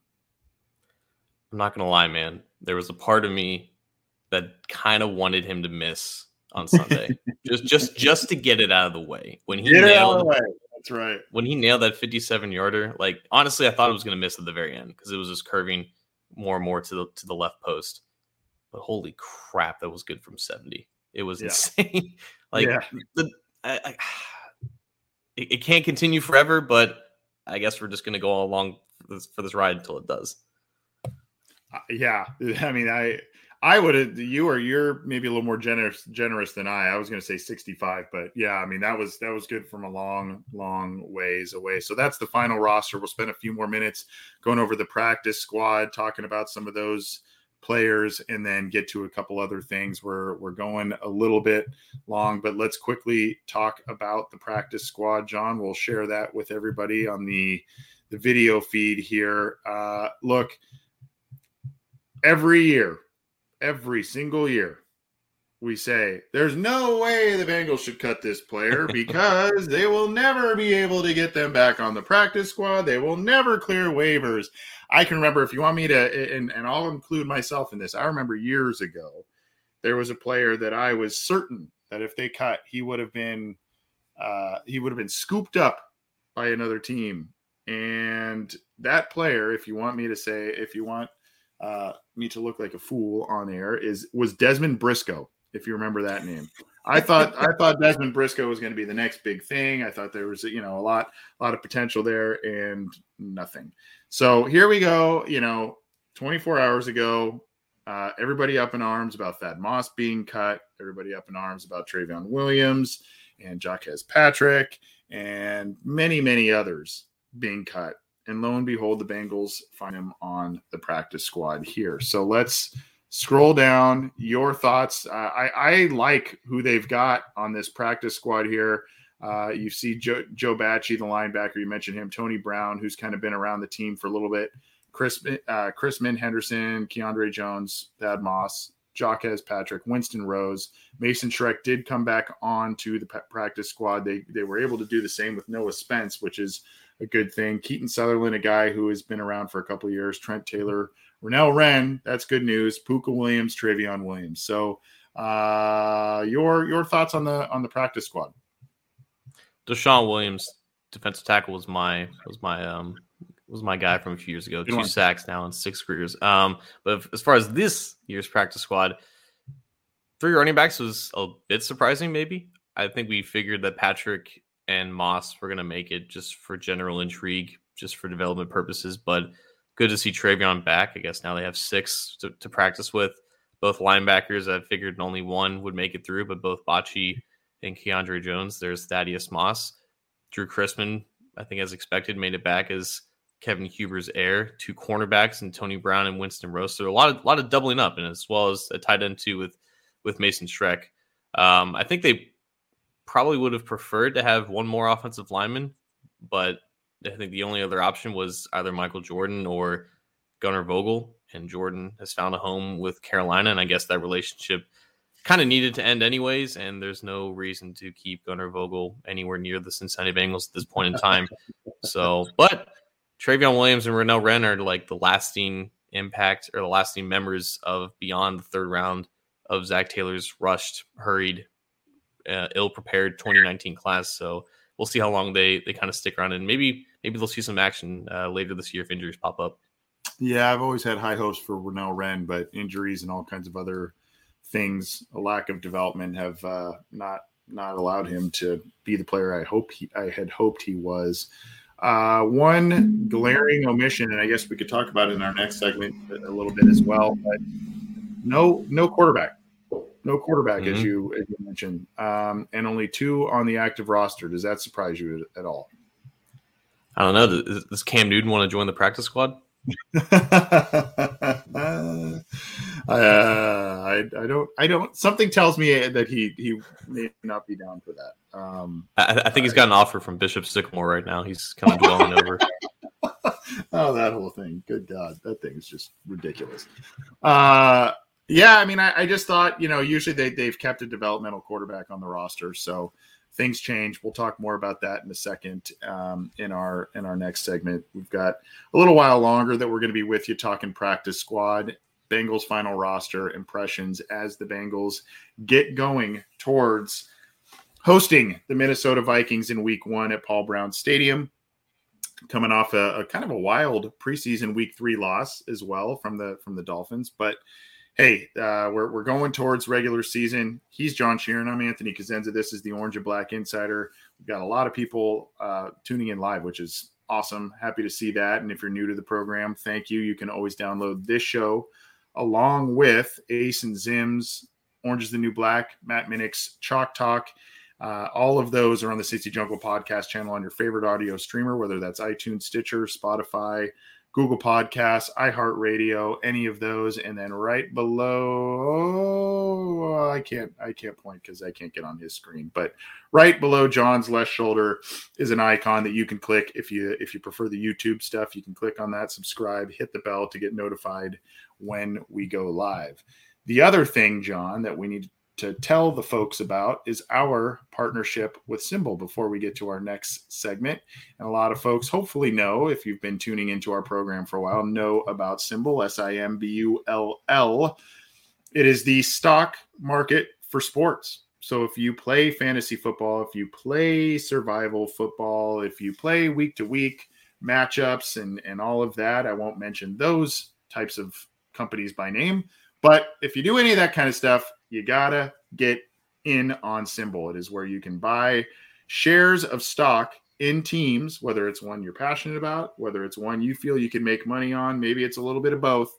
I'm not going to lie, man. There was a part of me that kind of wanted him to miss on Sunday. just just just to get it out of the way. When he get nailed way. That's right. When he nailed that fifty-seven yarder, like, honestly, I thought it was going to miss at the very end because it was just curving more and more to the to the left post. But holy crap, that was good from seventy. It was yeah. insane. like yeah. the I, I, it, it can't continue forever, but I guess we're just going to go all along for this, for this ride until it does. Yeah, I mean, I I would have you or you're maybe a little more generous generous than I. I was going to say sixty-five, but yeah, I mean that was that was good from a long long ways away. So that's the final roster. We'll spend a few more minutes going over the practice squad, talking about some of those players, and then get to a couple other things. We're we're going a little bit long, but let's quickly talk about the practice squad. John, we'll share that with everybody on the the video feed here. Uh, look. Every year, every single year, we say, there's no way the Bengals should cut this player because they will never be able to get them back on the practice squad. They will never clear waivers. I can remember, if you want me to, and, and I'll include myself in this, I remember years ago, there was a player that I was certain that if they cut, he would have been, uh, he would have been scooped up by another team. And that player, if you want me to say, if you want, Uh, me to look like a fool on air, is was Desmond Briscoe, if you remember that name. I thought I thought Desmond Briscoe was going to be the next big thing. I thought there was, you know, a lot a lot of potential there, and nothing. So here we go. You know, twenty-four hours ago, uh, everybody up in arms about Thad Moss being cut. Everybody up in arms about Trayvon Williams and Jaquez Patrick and many many others being cut. And lo and behold, the Bengals find him on the practice squad here. So let's scroll down. Your thoughts. Uh, I, I like who they've got on this practice squad here. Uh, you see Joe, Joe Bachie, the linebacker. You mentioned him. Tony Brown, who's kind of been around the team for a little bit. Chris, uh, Chris Min Henderson, Keandre Jones, Thad Moss, Jaquez Patrick, Winston Rose. Mason Schreck did come back on to the practice squad. They, they were able to do the same with Noah Spence, which is a good thing. Keaton Sutherland, a guy who has been around for a couple of years. Trent Taylor, Rennell Wren, that's good news. Puka Williams, Travion Williams. So uh, your your thoughts on the on the practice squad? Deshaun Williams, defensive tackle, was my was my um was my guy from a few years ago. Good Two one. sacks now in six careers. Um, but as far as this year's practice squad, three running backs was a bit surprising. Maybe I think we figured that Patrick and Moss were going to make it just for general intrigue, just for development purposes. But good to see Travion back. I guess now they have six to, to practice with. Both linebackers, I figured only one would make it through, but both Bachie and Keandre Jones. There's Thaddeus Moss. Drew Chrisman, I think as expected, made it back as Kevin Huber's heir. Two cornerbacks and Tony Brown and Winston Rose. So a lot of, a lot of doubling up, and as well as a tight end too with, with Mason Schreck. Um, I think they probably would have preferred to have one more offensive lineman, but I think the only other option was either Michael Jordan or Gunnar Vogel, and Jordan has found a home with Carolina, and I guess that relationship kind of needed to end anyways, and there's no reason to keep Gunnar Vogel anywhere near the Cincinnati Bengals at this point in time. So, but Travion Williams and Rennell Wren are like the lasting impact or the lasting members of beyond the third round of Zach Taylor's rushed, hurried, Uh, ill-prepared twenty nineteen class. So we'll see how long they they kind of stick around, and maybe maybe they'll see some action uh, later this year if injuries pop up. Yeah, I've always had high hopes for Renell Wren, but injuries and all kinds of other things, a lack of development, have uh, not not allowed him to be the player I hope he, I had hoped he was. Uh, one glaring omission, and I guess we could talk about it in our next segment a little bit as well. But no, no quarterback, no quarterback, mm-hmm. as you as you mentioned, um, and only two on the active roster. Does that surprise you at all? I don't know. Does, does Cam Newton want to join the practice squad? uh, I I don't I don't. Something tells me that he he may not be down for that. Um, I, I think he's got an offer from Bishop Sycamore right now. He's kind of dwelling over. Oh, that whole thing! Good God, that thing is just ridiculous. Uh, yeah, I mean, I, I just thought, you know, usually they they've kept a developmental quarterback on the roster, so things change. We'll talk more about that in a second um, in our in our next segment. We've got a little while longer that we're going to be with you talking practice squad, Bengals final roster impressions as the Bengals get going towards hosting the Minnesota Vikings in week one at Paul Brown Stadium, coming off a, a kind of a wild preseason week three loss as well from the from the Dolphins. But hey, uh, we're we're going towards regular season. He's John Sheeran. I'm Anthony Cosenza. This is the Orange and Black Insider. We've got a lot of people uh, tuning in live, which is awesome. Happy to see that. And if you're new to the program, thank you. You can always download this show along with Ace and Zims, Orange is the New Black, Matt Minnick's Chalk Talk. Uh, all of those are on the Cincy Jungle podcast channel on your favorite audio streamer, whether that's iTunes, Stitcher, Spotify, Google Podcasts, iHeartRadio, any of those. And then right below, I can't I can't point because I can't get on his screen, but right below John's left shoulder is an icon that you can click. If you if you prefer the YouTube stuff, you can click on that, subscribe, hit the bell to get notified when we go live. The other thing, John, that we need to tell the folks about is our partnership with Symbol before we get to our next segment. And a lot of folks hopefully know, if you've been tuning into our program for a while, know about Symbol, S I M B U L L. It is the stock market for sports. So if you play fantasy football, if you play survival football, if you play week to week matchups and, and all of that, I won't mention those types of companies by name, but if you do any of that kind of stuff, you gotta get in on Symbol. It is where you can buy shares of stock in teams, whether it's one you're passionate about, whether it's one you feel you can make money on, maybe it's a little bit of both,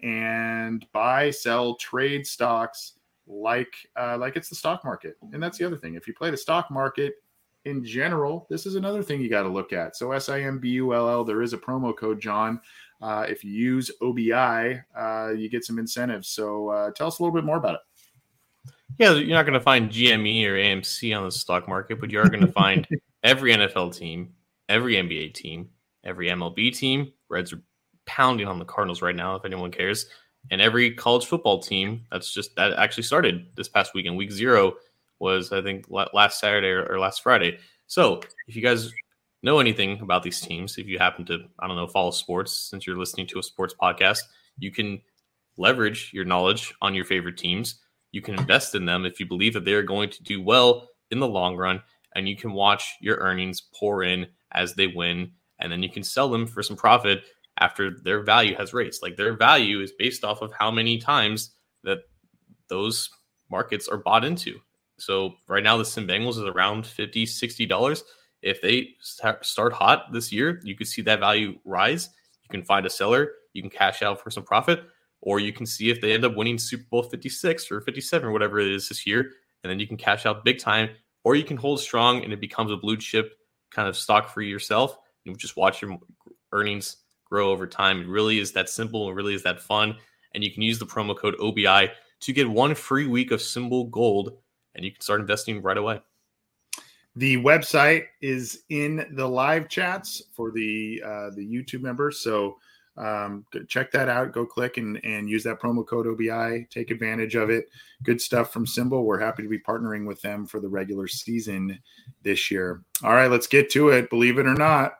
and buy, sell, trade stocks like uh, like it's the stock market. And that's the other thing. If you play the stock market in general, this is another thing you got to look at. So S I M B U L L, there is a promo code, John. Uh, if you use O B I, uh, you get some incentives. So uh, tell us a little bit more about it. Yeah, you're not going to find G M E or A M C on the stock market, but you are going to find every N F L team, every N B A team, every M L B team. Reds are pounding on the Cardinals right now, if anyone cares. And every college football team that's just that actually started this past weekend. Week zero was, I think, last Saturday or last Friday. So if you guys know anything about these teams, if you happen to, I don't know, follow sports, since you're listening to a sports podcast, you can leverage your knowledge on your favorite teams. You can invest in them if you believe that they're going to do well in the long run, and you can watch your earnings pour in as they win, and then you can sell them for some profit after their value has raised. Like, their value is based off of how many times that those markets are bought into. So right now the Sim Bengals is around fifty dollars, sixty dollars. If they start hot this year, you could see that value rise. You can find a seller, you can cash out for some profit, or you can see if they end up winning Super Bowl fifty-six or fifty-seven or whatever it is this year, and then you can cash out big time, or you can hold strong and it becomes a blue chip kind of stock for yourself. You just watch your earnings grow over time. It really is that simple. It really is that fun. And you can use the promo code O B I to get one free week of Symbol Gold, and you can start investing right away. The website is in the live chats for the uh, the YouTube members. So um, check that out. Go click and, and use that promo code O B I. Take advantage of it. Good stuff from Symbol. We're happy to be partnering with them for the regular season this year. All right, let's get to it. Believe it or not.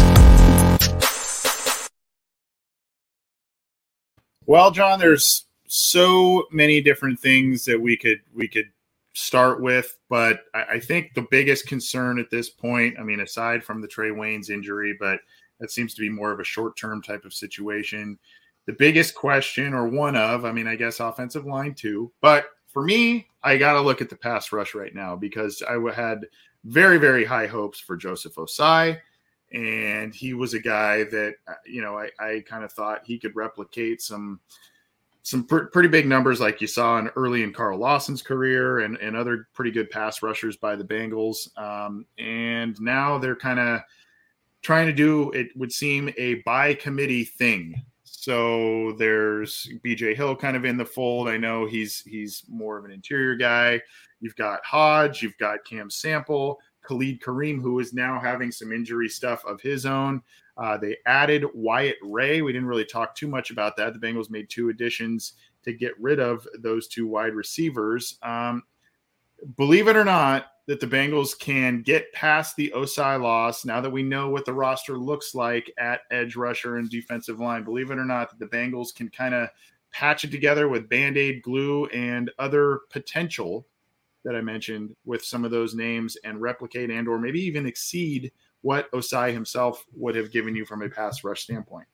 Well, John, there's so many different things that we could we could start with, but I, I think the biggest concern at this point, I mean, aside from the Trey Waynes injury, but that seems to be more of a short-term type of situation. The biggest question, or one of, I mean, I guess offensive line too, but for me, I got to look at the pass rush right now because I had very, very high hopes for Joseph Ossai. And he was a guy that, you know, I, I kind of thought he could replicate some some pr- pretty big numbers like you saw in early in Carl Lawson's career and, and other pretty good pass rushers by the Bengals. Um, and now they're kind of trying to do, it would seem, a by committee thing. So there's B J Hill kind of in the fold. I know he's he's more of an interior guy. You've got Hodge, you've got Cam Sample, Khalid Kareem, who is now having some injury stuff of his own. Uh, they added Wyatt Ray. We didn't really talk too much about that. The Bengals made two additions to get rid of those two wide receivers. Um, believe it or not, that the Bengals can get past the Ossai loss now that we know what the roster looks like at edge rusher and defensive line. Believe it or not, that the Bengals can kind of patch it together with Band-Aid glue and other potential that I mentioned with some of those names and replicate and or maybe even exceed what Ossai himself would have given you from a pass rush standpoint.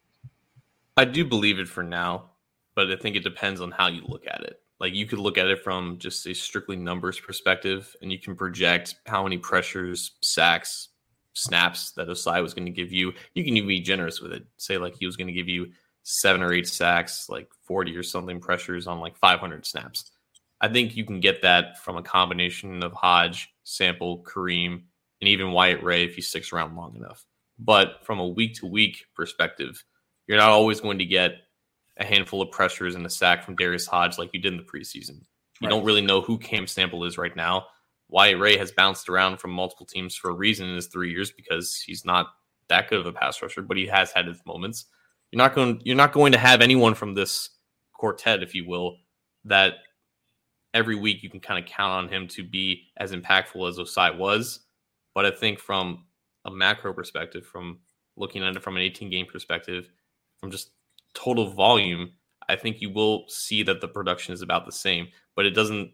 I do believe it for now, but I think it depends on how you look at it. Like, you could look at it from just a strictly numbers perspective, and you can project how many pressures, sacks, snaps that Ossai was going to give you. You can even be generous with it. Say, like, he was going to give you seven or eight sacks, like forty or something pressures on like five hundred snaps. I think you can get that from a combination of Hodge, Sample, Kareem, and even Wyatt Ray if he sticks around long enough. But from a week-to-week perspective, you're not always going to get a handful of pressures and a sack from Darius Hodge like you did in the preseason. You right. don't really know who Cam Sample is right now. Wyatt Ray has bounced around from multiple teams for a reason in his three years because he's not that good of a pass rusher, but he has had his moments. You're not going, you're not going to have anyone from this quartet, if you will, that every week you can kind of count on him to be as impactful as Ossai was. But I think from a macro perspective, from looking at it from an eighteen-game perspective, from just total volume, I think you will see that the production is about the same, but it doesn't,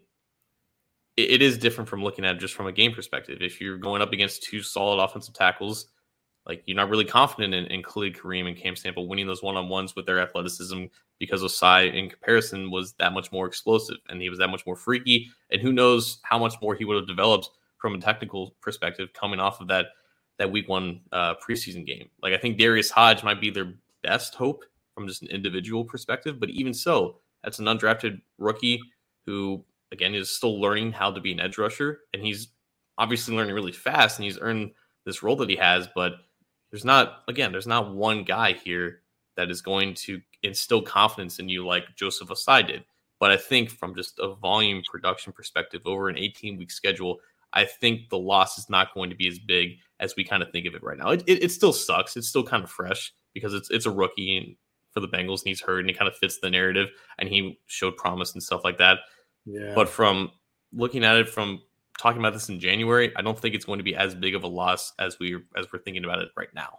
it, it is different from looking at it just from a game perspective. If you're going up against two solid offensive tackles, like, you're not really confident in, in Khalid Kareem and Cam Sample winning those one-on-ones with their athleticism because Ossai, in comparison, was that much more explosive and he was that much more freaky. And who knows how much more he would have developed from a technical perspective coming off of that, that week one uh, preseason game. Like, I think Darius Hodge might be their best hope from just an individual perspective, but even so, that's an undrafted rookie who, again, is still learning how to be an edge rusher, and he's obviously learning really fast, and he's earned this role that he has, but there's not, again, there's not one guy here that is going to instill confidence in you like Joseph Ossai did. But I think from just a volume production perspective over an eighteen-week schedule, I think the loss is not going to be as big as we kind of think of it right now. It, it, it still sucks. It's still kind of fresh because it's it's a rookie and for the Bengals, and he's hurt, and he kind of fits the narrative, and he showed promise and stuff like that. Yeah. But from looking at it, from talking about this in January, I don't think it's going to be as big of a loss as we as we're thinking about it right now.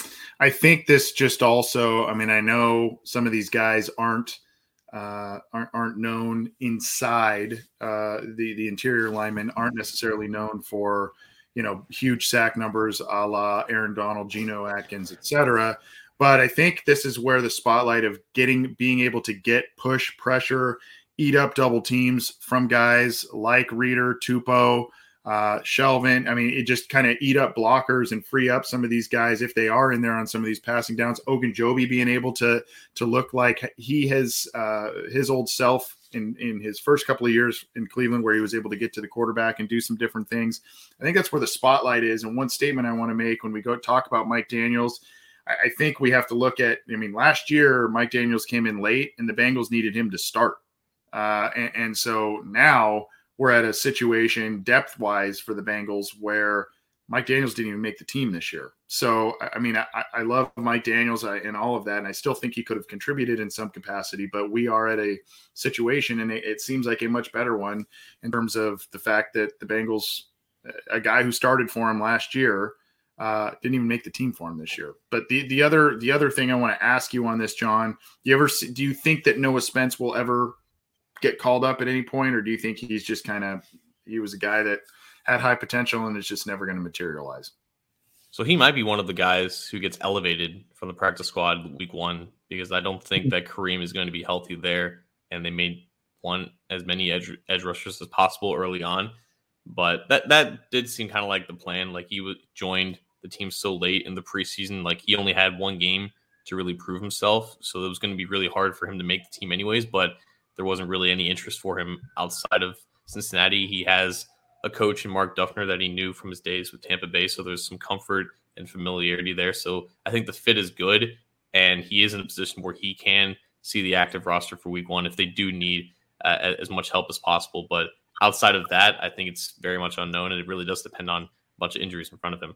I think this just also, I mean, I know some of these guys aren't uh, aren't, aren't known inside uh, the the interior linemen aren't necessarily known for, you know, huge sack numbers a la Aaron Donald, Geno Atkins, et cetera. But I think this is where the spotlight of getting, being able to get push pressure, eat up double teams from guys like Reeder, Tupou, uh, Shelvin. I mean, it just kind of eat up blockers and free up some of these guys if they are in there on some of these passing downs. Ogunjobi being able to to look like he has uh, his old self in, in his first couple of years in Cleveland, where he was able to get to the quarterback and do some different things. I think that's where the spotlight is. And one statement I want to make when we go talk about Mike Daniels, I think we have to look at, I mean, last year, Mike Daniels came in late and the Bengals needed him to start. Uh, and, and so now we're at a situation depth-wise for the Bengals where Mike Daniels didn't even make the team this year. So, I mean, I, I love Mike Daniels and all of that, and I still think he could have contributed in some capacity, but we are at a situation, and it, it seems like a much better one in terms of the fact that the Bengals, a guy who started for him last year, Uh, didn't even make the team for him this year. But the the other the other thing I want to ask you on this, John, do you ever see, do you think that Noah Spence will ever get called up at any point, or do you think he's just kind of he was a guy that had high potential and is just never going to materialize? So he might be one of the guys who gets elevated from the practice squad week one, because I don't think that Kareem is going to be healthy there, and they made want as many edge edge rushers as possible early on. But that that did seem kind of like the plan. Like he was joined the team so late in the preseason, like he only had one game to really prove himself. So it was going to be really hard for him to make the team anyways, but there wasn't really any interest for him outside of Cincinnati. He has a coach in Mark Duffner that he knew from his days with Tampa Bay. So there's some comfort and familiarity there. So I think the fit is good, and he is in a position where he can see the active roster for week one if they do need uh, as much help as possible. But outside of that, I think it's very much unknown, and it really does depend on a bunch of injuries in front of him.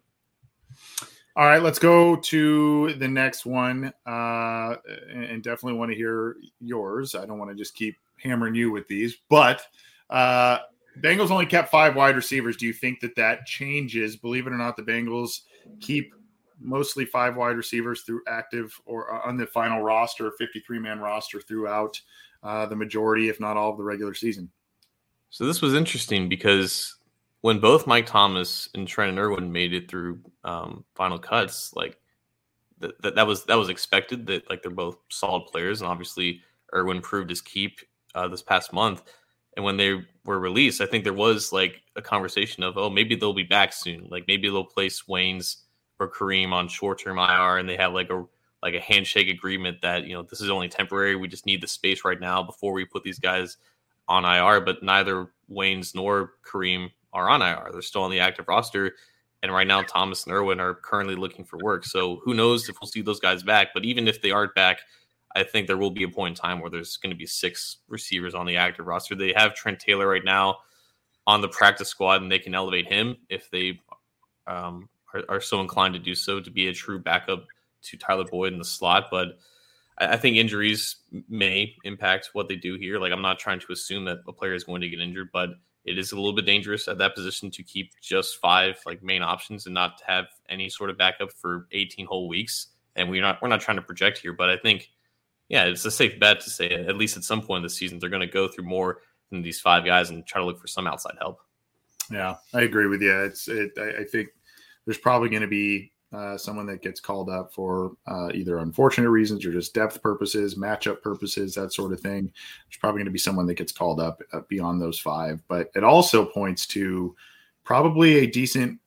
All right, let's go to the next one, uh, and definitely want to hear yours. I don't want to just keep hammering you with these, but uh, Bengals only kept five wide receivers. Do you think that that changes? Believe it or not, the Bengals keep mostly five wide receivers through active or on the final roster, fifty-three man roster throughout uh, the majority, if not all, of the regular season. So this was interesting because when both Mike Thomas and Trenton Irwin made it through um, final cuts, like that, that that was that was expected. That like they're both solid players, and obviously Irwin proved his keep uh, this past month. And when they were released, I think there was like a conversation of, oh, maybe they'll be back soon. Like maybe they'll place Waynes or Kareem on short-term I R, and they have like a like a handshake agreement that, you know, this is only temporary. We just need the space right now before we put these guys on I R. But neither Waynes nor Kareem are on I R. They're still on the active roster. And right now, Thomas and Irwin are currently looking for work. So who knows if we'll see those guys back. But even if they aren't back, I think there will be a point in time where there's going to be six receivers on the active roster. They have Trent Taylor right now on the practice squad, and they can elevate him if they um, are, are so inclined to do so, to be a true backup to Tyler Boyd in the slot. But I, I think injuries may impact what they do here. Like, I'm not trying to assume that a player is going to get injured, but it is a little bit dangerous at that position to keep just five like main options and not have any sort of backup for eighteen whole weeks. And we're not we're not trying to project here, but I think, yeah, it's a safe bet to say at least at some point in the season they're going to go through more than these five guys and try to look for some outside help. Yeah, I agree with you. It's it. I, I think there's probably going to be uh, someone that gets called up for uh, either unfortunate reasons or just depth purposes, matchup purposes, that sort of thing. There's probably going to be someone that gets called up uh, beyond those five. But it also points to probably a decent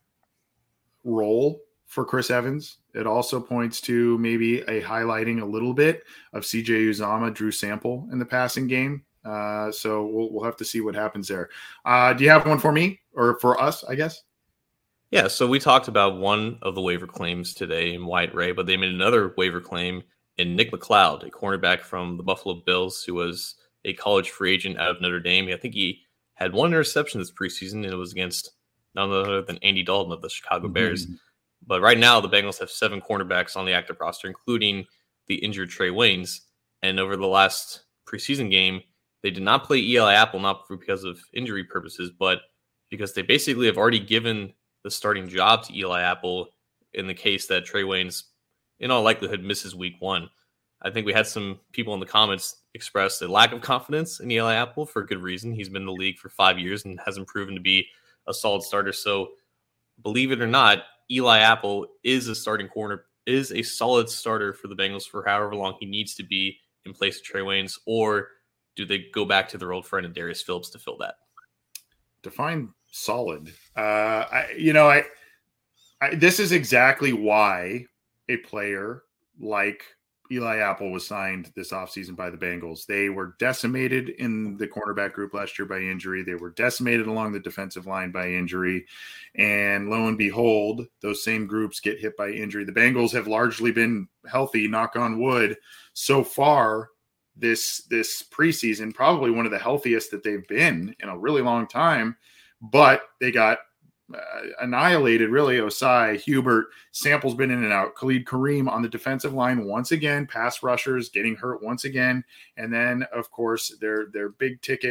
role for Chris Evans. It also points to maybe a highlighting a little bit of C J Uzomah, Drew Sample in the passing game. Uh, so we'll, we'll have to see what happens there. Uh, do you have one for me or for us, I guess? Yeah, so we talked about one of the waiver claims today in Wyatt Ray, but they made another waiver claim in Nick McLeod, a cornerback from the Buffalo Bills who was a college free agent out of Notre Dame. I think he had one interception this preseason, and it was against none other than Andy Dalton of the Chicago mm-hmm. Bears. But right now, the Bengals have seven cornerbacks on the active roster, including the injured Trey Waynes. And over the last preseason game, they did not play Eli Apple, not because of injury purposes, but because they basically have already given the starting job to Eli Apple in the case that Trey Waynes, in all likelihood, misses week one. I think we had some people in the comments express a lack of confidence in Eli Apple for good reason. He's been in the league for five years and hasn't proven to be a solid starter. So believe it or not, Eli Apple is a starting corner, is a solid starter for the Bengals for however long he needs to be in place of Trey Waynes, or do they go back to their old friend of Darius Phillips to fill that? Define solid. Uh, I, you know, I, I, this is exactly why a player like Eli Apple was signed this offseason by the Bengals. They were decimated in the cornerback group last year by injury. They were decimated along the defensive line by injury. And lo and behold, those same groups get hit by injury. The Bengals have largely been healthy, knock on wood, so far this this preseason, probably one of the healthiest that they've been in a really long time. But they got uh, annihilated, really. Osai, Hubert, Sample's been in and out. Khalid Kareem on the defensive line once again. Pass rushers getting hurt once again. And then, of course, their their big ticket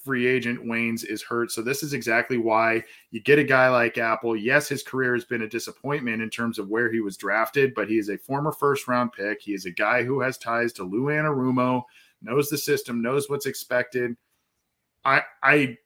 free agent. Waynes is hurt. So this is exactly why you get a guy like Apple. Yes, his career has been a disappointment in terms of where he was drafted, but he is a former first round pick. He is a guy who has ties to Lou Anarumo, knows the system, knows what's expected. I, I,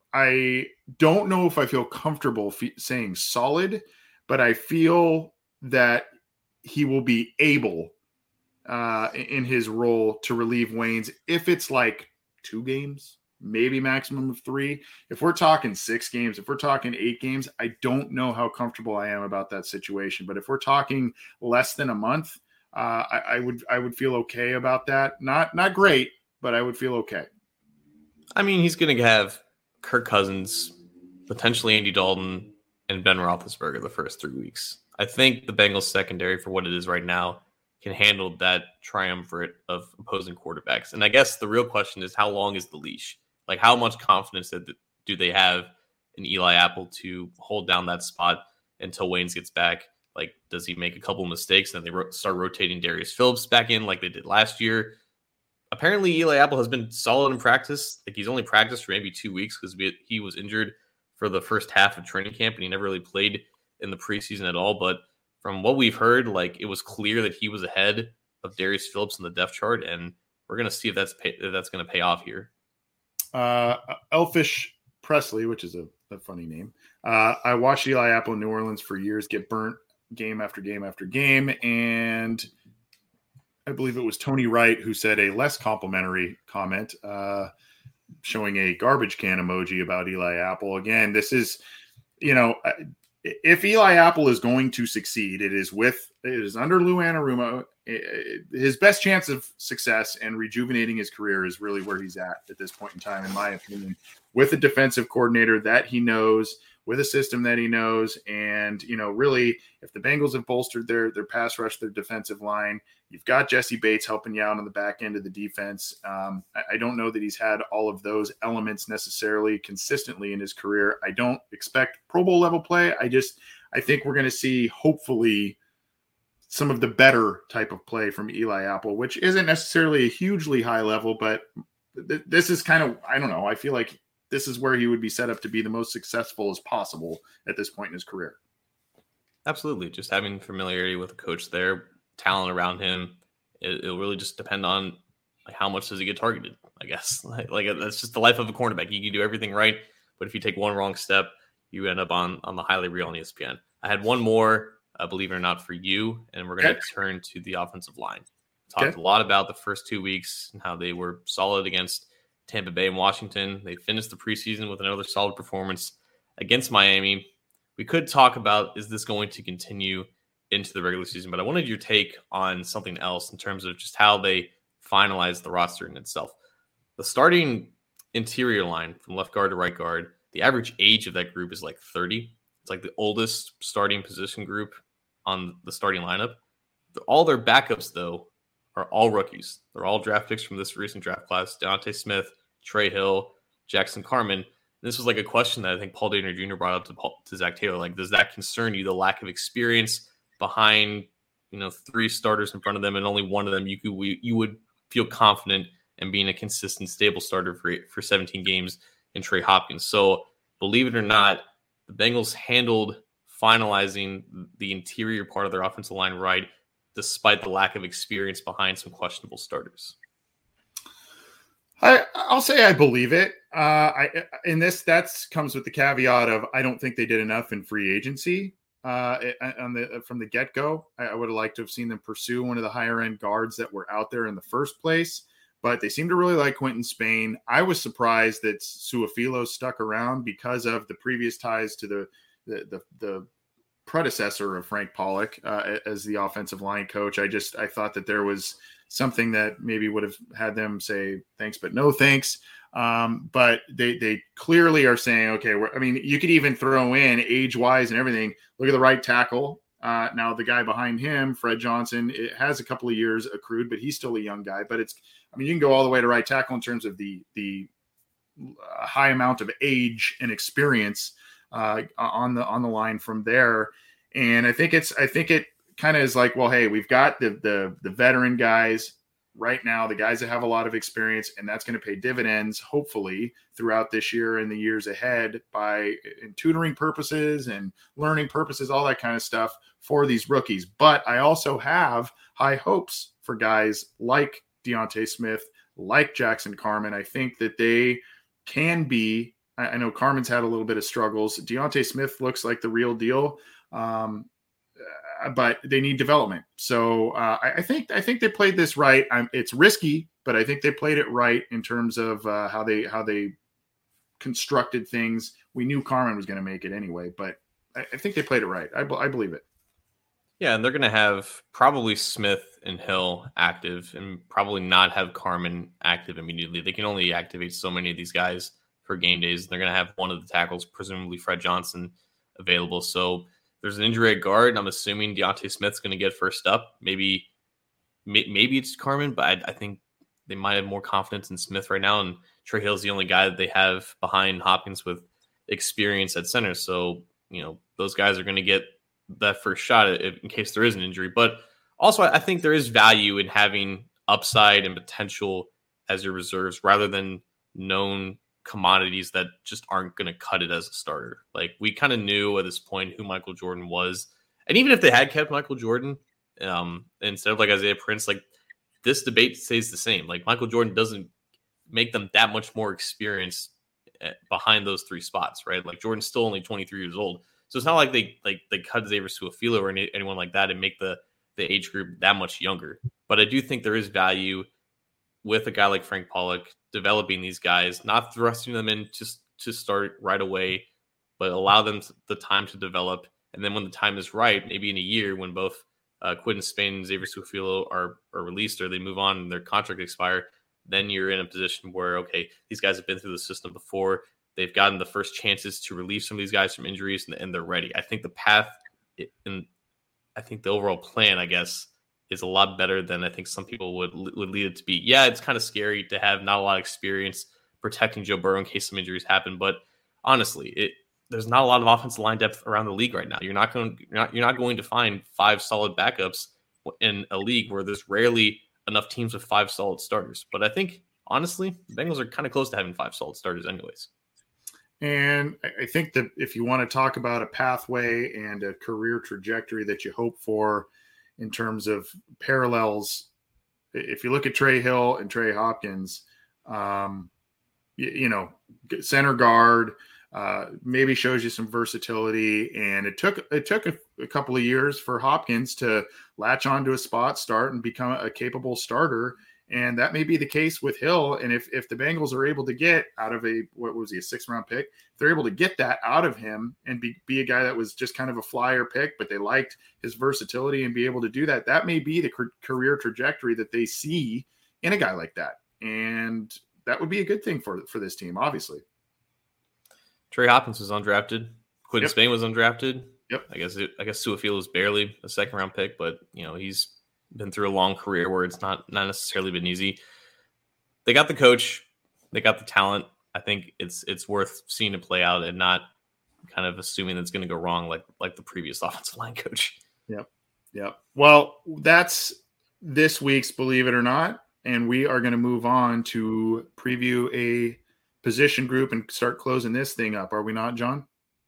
I don't know if I feel comfortable f- saying solid, but I feel that he will be able uh, in his role to relieve Waynes if it's like two games, maybe maximum of three. If we're talking six games, if we're talking eight games, I don't know how comfortable I am about that situation. But if we're talking less than a month, uh, I, I would I would feel okay about that. Not not great, but I would feel okay. I mean, he's going to have Kirk Cousins, potentially Andy Dalton, and Ben Roethlisberger the first three weeks. I think the Bengals secondary, for what it is right now, can handle that triumvirate of opposing quarterbacks. And I guess the real question is, how long is the leash? Like, how much confidence do they have in Eli Apple to hold down that spot until Waynes gets back? Like, does he make a couple of mistakes and then they start rotating Darius Phillips back in like they did last year? Apparently, Eli Apple has been solid in practice. Like, he's only practiced for maybe two weeks because he was injured for the first half of training camp and he never really played in the preseason at all. But from what we've heard, like, it was clear that he was ahead of Darius Phillips in the depth chart, and we're going to see if that's pay, if that's going to pay off here. Uh, Elfish Presley, which is a, a funny name. Uh, I watched Eli Apple in New Orleans for years get burnt game after game after game, and I believe it was Tony Wright who said a less complimentary comment, uh, showing a garbage can emoji about Eli Apple. Again, this is, you know, if Eli Apple is going to succeed, it is with it is under Lou Anarumo. His best chance of success and rejuvenating his career is really where he's at at this point in time, in my opinion, with a defensive coordinator that he knows, with a system that he knows. And, you know, really, if the Bengals have bolstered their their pass rush, their defensive line, you've got Jesse Bates helping you out on the back end of the defense. Um, I, I don't know that he's had all of those elements necessarily consistently in his career. I don't expect Pro Bowl level play. I just, I think we're going to see, hopefully, some of the better type of play from Eli Apple, which isn't necessarily a hugely high level, but th- this is kind of, I don't know, I feel like this is where he would be set up to be the most successful as possible at this point in his career. Absolutely. Just having familiarity with a coach there, talent around him, it, it'll really just depend on like how much does he get targeted, I guess. Like, like that's just the life of a cornerback. You can do everything right, but if you take one wrong step, you end up on, on the highlight reel on E S P N. I had one more, uh, believe it or not, for you, and we're going to okay. turn to the offensive line. Talked okay. a lot about the first two weeks and how they were solid against Tampa Bay and Washington. They finished the preseason with another solid performance against Miami. We could talk about, is this going to continue into the regular season? But I wanted your take on something else in terms of just how they finalized the roster in itself. The starting interior line from left guard to right guard, the average age of that group is like thirty. It's like the oldest starting position group on the starting lineup. All their backups, though, are all rookies. They're all draft picks from this recent draft class. Deontay Smith, Trey Hill, Jackson Carman. This was like a question that I think Paul Dehner Junior brought up to, Paul, to Zach Taylor. Like, does that concern you, the lack of experience behind, you know, three starters in front of them and only one of them you could you would feel confident in being a consistent, stable starter for for seventeen games in Trey Hopkins? So, believe it or not, the Bengals handled finalizing the interior part of their offensive line right, despite the lack of experience behind some questionable starters. I, I'll say I believe it. Uh, I in this that's comes with the caveat of I don't think they did enough in free agency uh, on the from the get go. I, I would have liked to have seen them pursue one of the higher end guards that were out there in the first place, but they seem to really like Quentin Spain. I was surprised that Su'a-Filo stuck around because of the previous ties to the the the, the predecessor of Frank Pollock uh, as the offensive line coach. I just I thought that there was something that maybe would have had them say thanks, but no thanks. Um, but they they clearly are saying, okay, we're, I mean, you could even throw in age-wise and everything. Look at the right tackle. Uh, now the guy behind him, Fred Johnson, it has a couple of years accrued, but he's still a young guy. But it's, I mean, you can go all the way to right tackle in terms of the the high amount of age and experience uh, on the on the line from there. And I think it's I think it kind of is like, well, hey, we've got the the the veteran guys. right now, the guys that have a lot of experience, and that's going to pay dividends, hopefully, throughout this year and the years ahead by in tutoring purposes and learning purposes, all that kind of stuff for these rookies. But I also have high hopes for guys like Deontay Smith, like Jackson Carman. I think that they can be, I know Carman's had a little bit of struggles. Deontay Smith looks like the real deal. Um, but they need development. So uh, I, I think I think they played this right. I'm, it's risky, but I think they played it right in terms of uh, how they how they constructed things. We knew Carman was going to make it anyway, but I, I think they played it right. I, I believe it. Yeah, and they're going to have probably Smith and Hill active and probably not have Carman active immediately. They can only activate so many of these guys for game days. They're going to have one of the tackles, presumably Fred Johnson, available. So there's an injury at guard. I'm assuming Deontay Smith's going to get first up. Maybe maybe it's Carman, but I, I think they might have more confidence in Smith right now. And Trey Hill's the only guy that they have behind Hopkins with experience at center. So, you know, those guys are going to get that first shot in case there is an injury. But also, I think there is value in having upside and potential as your reserves rather than known commodities that just aren't going to cut it as a starter. Like, we kind of knew at this point who Michael Jordan was. And even if they had kept Michael Jordan um, instead of like Isaiah Prince, like this debate stays the same. Like, Michael Jordan doesn't make them that much more experienced behind those three spots, right? Like, Jordan's still only twenty-three years old. So it's not like they like they cut Xavier Su'a-Filo or any, anyone like that and make the, the age group that much younger. But I do think there is value with a guy like Frank Pollock developing these guys, not thrusting them in just to start right away, but allow them the time to develop. And then when the time is right, maybe in a year when both uh, Quinton Spain and Xavier Su'a-Filo are, are released or they move on and their contract expire, then you're in a position where, okay, these guys have been through the system before. They've gotten the first chances to relieve some of these guys from injuries, and, and they're ready. I think the path, and I think the overall plan, I guess, is a lot better than I think some people would would lead it to be. Yeah, it's kind of scary to have not a lot of experience protecting Joe Burrow in case some injuries happen, but honestly, it there's not a lot of offensive line depth around the league right now. You're not going you're not you're not going to find five solid backups in a league where there's rarely enough teams with five solid starters. But I think honestly, the Bengals are kind of close to having five solid starters, anyways. And I think that if you want to talk about a pathway and a career trajectory that you hope for in terms of parallels, if you look at Trey Hill and Trey Hopkins, um, you, you know, center guard, uh, maybe shows you some versatility. And it took it took a, a couple of years for Hopkins to latch onto a spot, start, and become a capable starter. And that may be the case with Hill. And if, if the Bengals are able to get out of a, what was he, a sixth round pick, if they're able to get that out of him and be, be a guy that was just kind of a flyer pick, but they liked his versatility and be able to do that, that may be the career trajectory that they see in a guy like that. And that would be a good thing for, for this team, obviously. Trey Hopkins was undrafted. Quinton Yep. Spain was undrafted. Yep. I guess it, I guess Su'a-Filo was barely a second round pick, but you know, he's been through a long career where it's not not necessarily been easy. They got the coach, they got the talent. I think it's it's worth seeing it play out and not kind of assuming that's going to go wrong like like the previous offensive line coach. Yep. Yep. Well, that's this week's Believe It or Not, and we are going to move on to preview a position group and start closing this thing up. Are we not, John?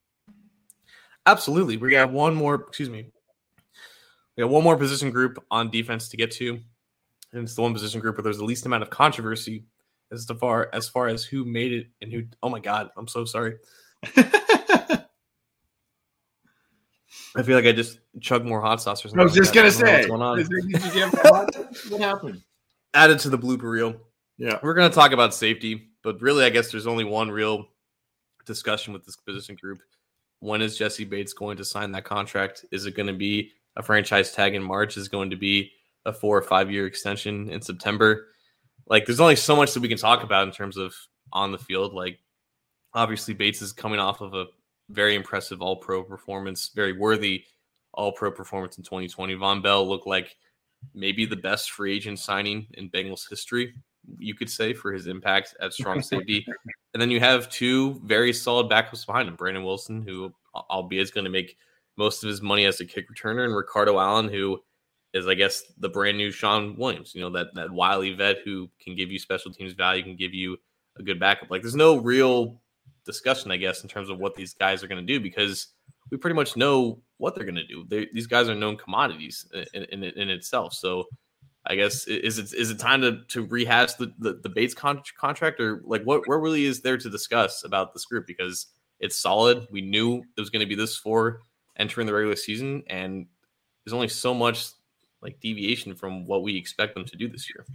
Absolutely. We got one more, excuse me. We got one more position group on defense to get to. And it's the one position group where there's the least amount of controversy as far as far as who made it and who. Oh my God, I'm so sorry. I feel like I just chugged more hot sauce or something. I was just like gonna say, what's going on. What happened? Added to the blooper reel. Yeah, we're gonna talk about safety, but really, I guess there's only one real discussion with this position group. When is Jesse Bates going to sign that contract? Is it going to be a franchise tag in March? Is going to be a four or five year extension in September? Like, there's only so much that we can talk about in terms of on the field. Like, obviously, Bates is coming off of a very impressive All-Pro performance, very worthy All-Pro performance in twenty twenty. Von Bell looked like maybe the best free agent signing in Bengals history, you could say, for his impact at strong safety. And then you have two very solid backups behind him, Brandon Wilson, who albeit is going to make most of his money as a kick returner, and Ricardo Allen, who is, I guess, the brand new Sean Williams, you know, that, that wily vet who can give you special teams value, can give you a good backup. Like, there's no real discussion, I guess, in terms of what these guys are going to do, because we pretty much know what they're going to do. They, these guys are known commodities in, in, in itself. So I guess, is it is it time to, to rehash the, the, the Bates con- contract, or like what, what really is there to discuss about this group? Because it's solid. We knew it was going to be this for entering the regular season, and there's only so much like deviation from what we expect them to do this year.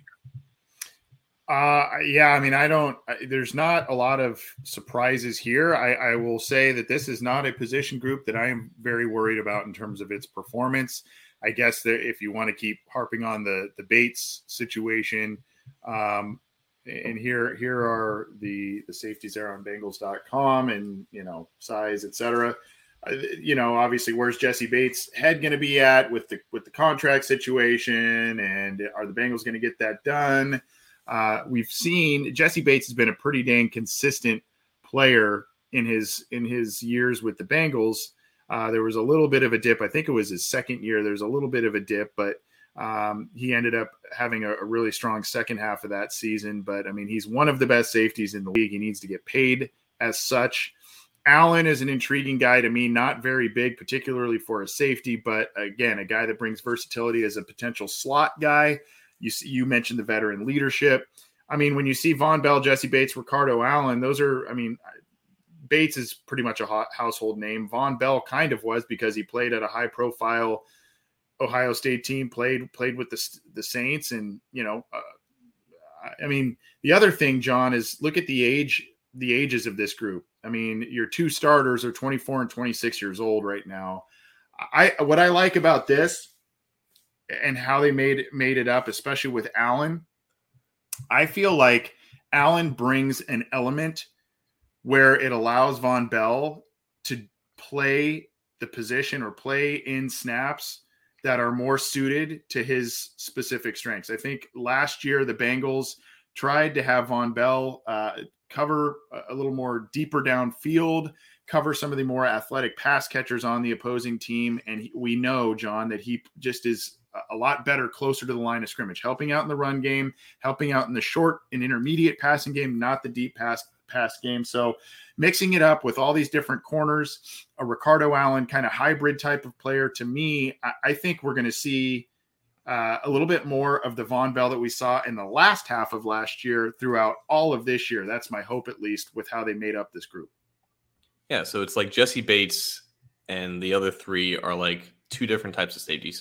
Uh, yeah, I mean, I don't, I, there's not a lot of surprises here. I, I will say that this is not a position group that I am very worried about in terms of its performance. I guess that if you want to keep harping on the, the Bates situation, um, and here, here are the, the safeties there on Bengals dot com, and, you know, size, et cetera. Uh, you know, obviously, where's Jesse Bates' head going to be at with the, with the contract situation, and are the Bengals going to get that done? Uh, we've seen Jesse Bates has been a pretty dang consistent player in his in his years with the Bengals. Uh, there was a little bit of a dip. I think it was his second year. There's a little bit of a dip, but um, he ended up having a, a really strong second half of that season. But, I mean, he's one of the best safeties in the league. He needs to get paid as such. Allen is an intriguing guy to me, not very big, particularly for a safety, but, again, a guy that brings versatility as a potential slot guy. You see, you mentioned the veteran leadership. I mean, when you see Von Bell, Jesse Bates, Ricardo Allen, those are, I mean, Bates is pretty much a hot household name. Von Bell kind of was, because he played at a high profile Ohio State team, played, played with the, the Saints. And, you know, uh, I mean, the other thing, John, is look at the age, the ages of this group. I mean, your two starters are twenty-four and twenty-six years old right now. I, what I like about this, and how they made made it up, especially with Allen, I feel like Allen brings an element where it allows Von Bell to play the position or play in snaps that are more suited to his specific strengths. I think last year the Bengals tried to have Von Bell uh, cover a little more deeper downfield, cover some of the more athletic pass catchers on the opposing team. And he, we know, John, that he just is a lot better closer to the line of scrimmage, helping out in the run game, helping out in the short and intermediate passing game, not the deep pass pass game. So mixing it up with all these different corners, a Ricardo Allen kind of hybrid type of player, to me, I, I think we're going to see uh, a little bit more of the Von Bell that we saw in the last half of last year throughout all of this year. That's my hope, at least, with how they made up this group. Yeah, so it's like Jesse Bates and the other three are like two different types of safeties.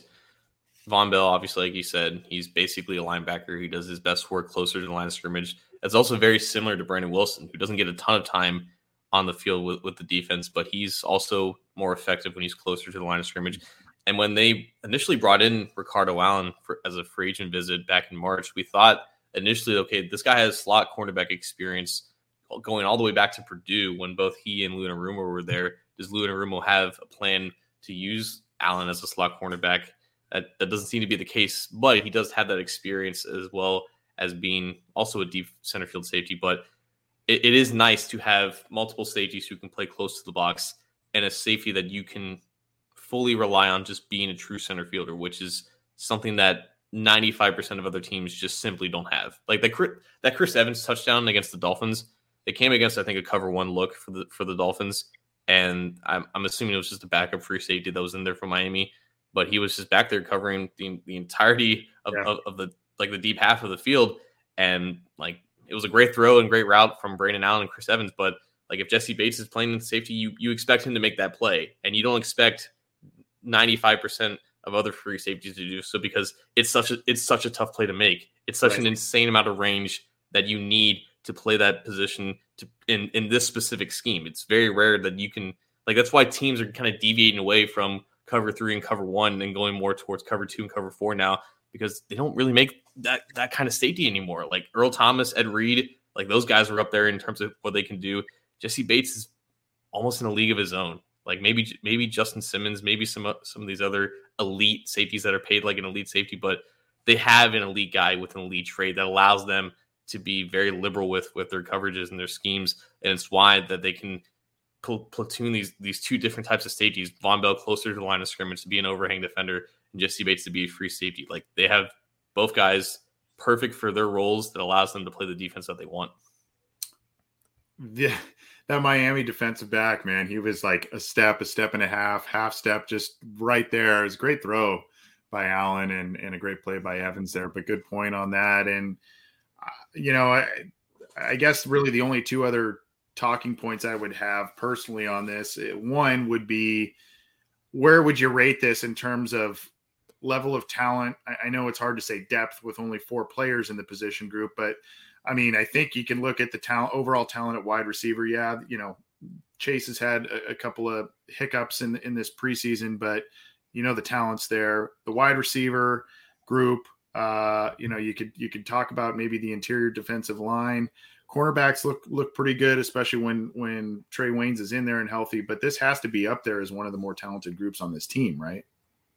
Von Bell, obviously, like you said, he's basically a linebacker. He does his best work closer to the line of scrimmage. It's also very similar to Brandon Wilson, who doesn't get a ton of time on the field with, with the defense, but he's also more effective when he's closer to the line of scrimmage. And when they initially brought in Ricardo Allen for, as a free agent visit back in March, we thought initially, okay, this guy has slot cornerback experience going all the way back to Purdue when both he and Lou Anarumo were there. Does Lou Anarumo have a plan to use Allen as a slot cornerback? That, that doesn't seem to be the case, but he does have that experience as well as being also a deep center field safety. But it, it is nice to have multiple safeties who can play close to the box and a safety that you can fully rely on just being a true center fielder, which is something that ninety-five percent of other teams just simply don't have. Like that, that Chris Evans touchdown against the Dolphins, it came against, I think, a cover one look for the for the Dolphins. And I'm, I'm assuming it was just a backup free safety that was in there for Miami. But he was just back there covering the, the entirety of, yeah. of, of the like the deep half of the field. And like it was a great throw and great route from Brandon Allen and Chris Evans. But like if Jesse Bates is playing in safety, you you expect him to make that play. And you don't expect ninety-five percent of other free safeties to do so, because it's such a it's such a tough play to make. It's such right. an insane amount of range that you need to play that position to in, in this specific scheme. It's very rare that you can like that's why teams are kind of deviating away from cover three and cover one and going more towards cover two and cover four now, because they don't really make that that kind of safety anymore. Like Earl Thomas, Ed Reed, like those guys are up there in terms of what they can do. Jesse Bates is almost in a league of his own. Like maybe maybe Justin Simmons, maybe some some of these other elite safeties that are paid like an elite safety, but they have an elite guy with an elite trade that allows them to be very liberal with with their coverages and their schemes, and it's why that they can platoon these these two different types of safeties. Von Bell closer to the line of scrimmage to be an overhang defender, and Jesse Bates to be a free safety. Like they have both guys perfect for their roles that allows them to play the defense that they want. Yeah, that Miami defensive back, man, he was like a step, a step and a half, half step, just right there. It was a great throw by Allen and, and a great play by Evans there, but good point on that. And, uh, you know, I, I guess really the only two other talking points I would have personally on this, one would be, where would you rate this in terms of level of talent? I, I know it's hard to say depth with only four players in the position group, but I mean, I think you can look at the talent, overall talent at wide receiver. Yeah, you know, Chase has had a, a couple of hiccups in in this preseason, but you know the talent's there. The wide receiver group, uh, you know, you could you could talk about maybe the interior defensive line. Cornerbacks look look pretty good, especially when when Trey Waynes is in there and healthy. But this has to be up there as one of the more talented groups on this team, right?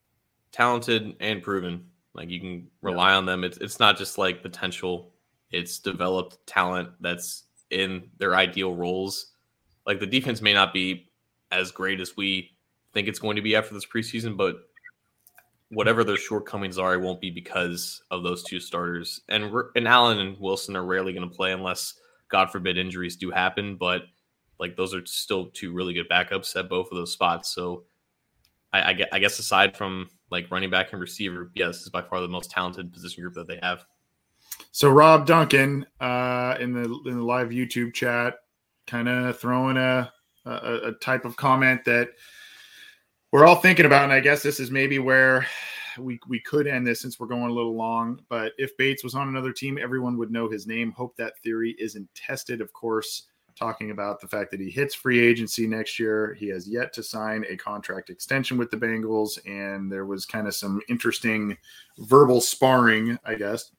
Talented and proven. Like you can rely yeah. on them. It's it's not just like potential. It's developed talent that's in their ideal roles. Like the defense may not be as great as we think it's going to be after this preseason, but whatever their shortcomings are, it won't be because of those two starters. And and Allen and Wilson are rarely going to play unless, God forbid, injuries do happen. But like those are still two really good backups at both of those spots. So I, I, I guess aside from like running back and receiver, yeah, this is by far the most talented position group that they have. So Rob Duncan uh, in the in the live YouTube chat, kind of throwing a, a a type of comment that we're all thinking about, and I guess this is maybe where we we could end this since we're going a little long. But if Bates was on another team, everyone would know his name. Hope that theory isn't tested. Of course, talking about the fact that he hits free agency next year. He has yet to sign a contract extension with the Bengals, and there was kind of some interesting verbal sparring, I guess,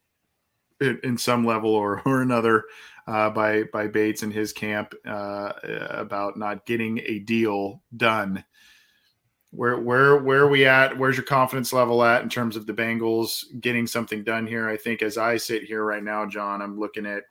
in some level or, or another uh, by by Bates and his camp uh, about not getting a deal done. Where where where are we at? Where's your confidence level at in terms of the Bengals getting something done here? I think as I sit here right now, John, I'm looking at,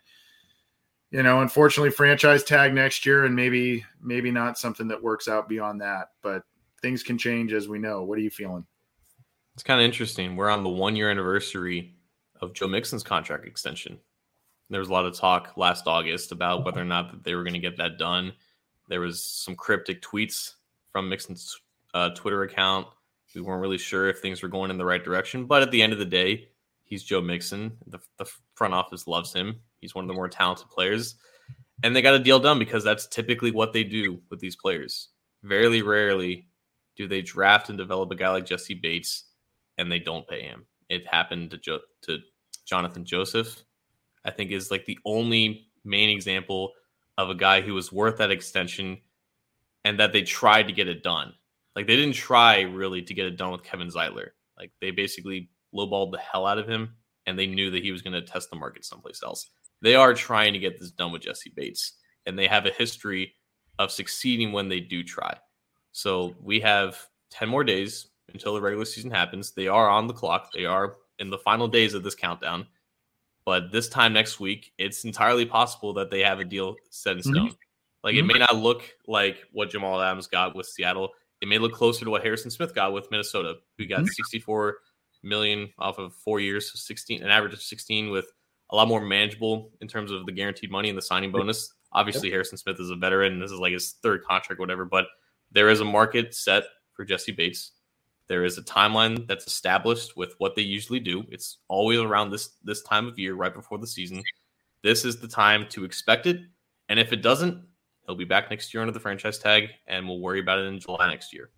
you know, unfortunately franchise tag next year and maybe maybe not something that works out beyond that. But things can change as we know. What are you feeling? It's kind of interesting. We're on the one year anniversary of Joe Mixon's contract extension. There was a lot of talk last August about whether or not that they were going to get that done. There was some cryptic tweets from Mixon's uh, Twitter account. We weren't really sure if things were going in the right direction, but at the end of the day, he's Joe Mixon. The, the front office loves him. He's one of the more talented players, and they got a deal done because that's typically what they do with these players. Very rarely do they draft and develop a guy like Jesse Bates and they don't pay him. It happened to jo- to Jonathan Joseph, I think, is like the only main example of a guy who was worth that extension and that they tried to get it done. Like they didn't try really to get it done with Kevin Zeitler. Like they basically lowballed the hell out of him and they knew that he was going to test the market someplace else. They are trying to get this done with Jesse Bates, and they have a history of succeeding when they do try. So we have ten more days until the regular season happens. They are on the clock. They are in the final days of this countdown. But this time next week, it's entirely possible that they have a deal set in stone. Mm-hmm. Like mm-hmm. It may not look like what Jamal Adams got with Seattle. It may look closer to what Harrison Smith got with Minnesota, who got mm-hmm. sixty-four million dollars off of four years, sixteen, an average of sixteen, with a lot more manageable in terms of the guaranteed money and the signing bonus. Obviously, yep. Harrison Smith is a veteran. This is like his third contract, whatever. But there is a market set for Jesse Bates. There is a timeline that's established with what they usually do. It's always around this this time of year, right before the season. This is the time to expect it. And if it doesn't, he'll be back next year under the franchise tag, and we'll worry about it in July next year.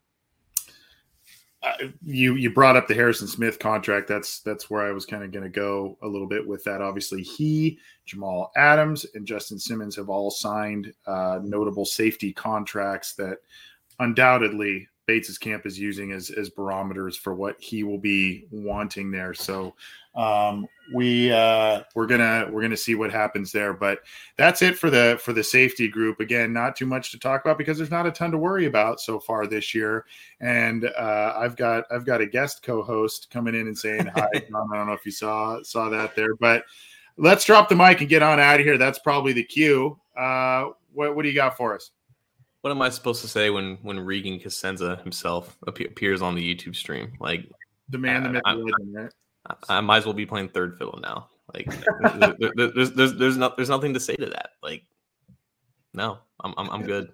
Uh, you you brought up the Harrison Smith contract. That's that's where I was kind of going to go a little bit with that. Obviously, he, Jamal Adams, and Justin Simmons have all signed uh, notable safety contracts that undoubtedly Bates' camp is using as, as barometers for what he will be wanting there. So um, we uh, we're gonna we're gonna see what happens there. But that's it for the for the safety group. Again, not too much to talk about because there's not a ton to worry about so far this year. And uh, I've got I've got a guest co-host coming in and saying hi. John, I don't know if you saw saw that there, but let's drop the mic and get on out of here. That's probably the cue. Uh, what what do you got for us? What am I supposed to say when, when Regan Cosenza himself appears on the YouTube stream? Like, The man, the myth, I, the legend, right? I, I might as well be playing third fiddle now. Like, there, there, there's there's there's not there's nothing to say to that. Like, no, I'm I'm I'm good.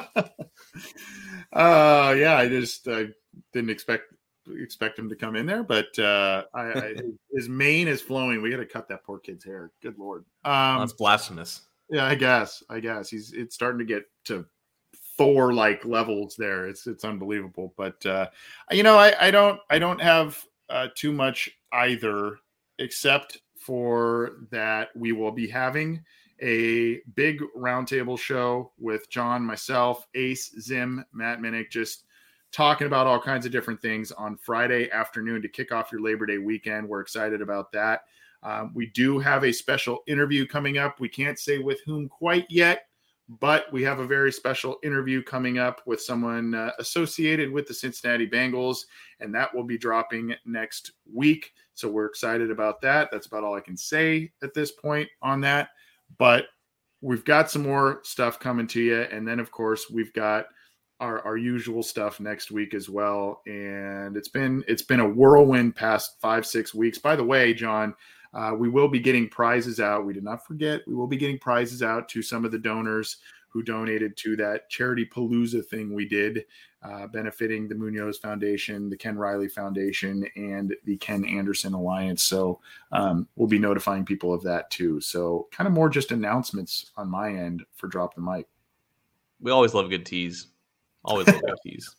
uh yeah, I just uh, didn't expect expect him to come in there, but uh I, I his mane is flowing. We got to cut that poor kid's hair. Good Lord. Um, That's blasphemous. Yeah, I guess. I guess he's it's starting to get to Thor like levels there. It's it's unbelievable. But uh, you know, I, I don't I don't have uh, too much either, except for that we will be having a big roundtable show with John, myself, Ace, Zim, Matt Minnick, just talking about all kinds of different things on Friday afternoon to kick off your Labor Day weekend. We're excited about that. Um, we do have a special interview coming up. We can't say with whom quite yet, but we have a very special interview coming up with someone uh, associated with the Cincinnati Bengals, and that will be dropping next week. So we're excited about that. That's about all I can say at this point on that. But we've got some more stuff coming to you. And then, of course, we've got our, our usual stuff next week as well. And it's been it's been a whirlwind past five, six weeks. By the way, John, Uh, we will be getting prizes out. We did not forget. We will be getting prizes out to some of the donors who donated to that Charity Palooza thing we did, uh, benefiting the Munoz Foundation, the Ken Riley Foundation, and the Ken Anderson Alliance. So um, we'll be notifying people of that too. So kind of more just announcements on my end for Drop the Mic. We always love a good tease. Always love a good tease.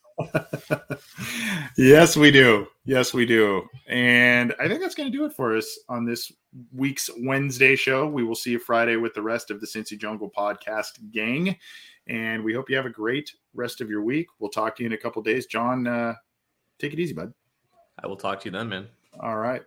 Yes, we do. Yes, we do. And I think that's going to do it for us on this week's Wednesday show. We will see you Friday with the rest of the Cincy Jungle podcast gang. And we hope you have a great rest of your week. We'll talk to you in a couple days. John, uh, take it easy, bud. I will talk to you then, man. All right.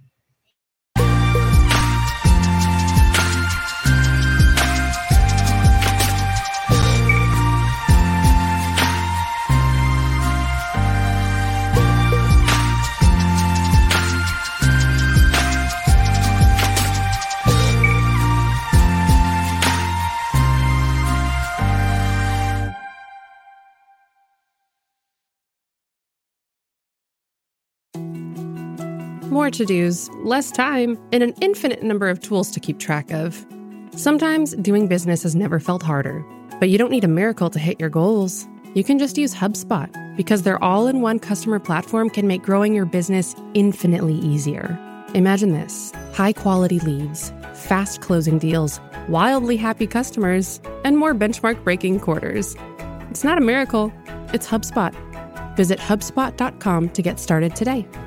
More to-dos, less time, and an infinite number of tools to keep track of. Sometimes doing business has never felt harder, but you don't need a miracle to hit your goals. You can just use HubSpot, because their all-in-one customer platform can make growing your business infinitely easier. Imagine this: high-quality leads, fast closing deals, wildly happy customers, and more benchmark-breaking quarters. It's not a miracle, it's HubSpot. Visit HubSpot dot com to get started today.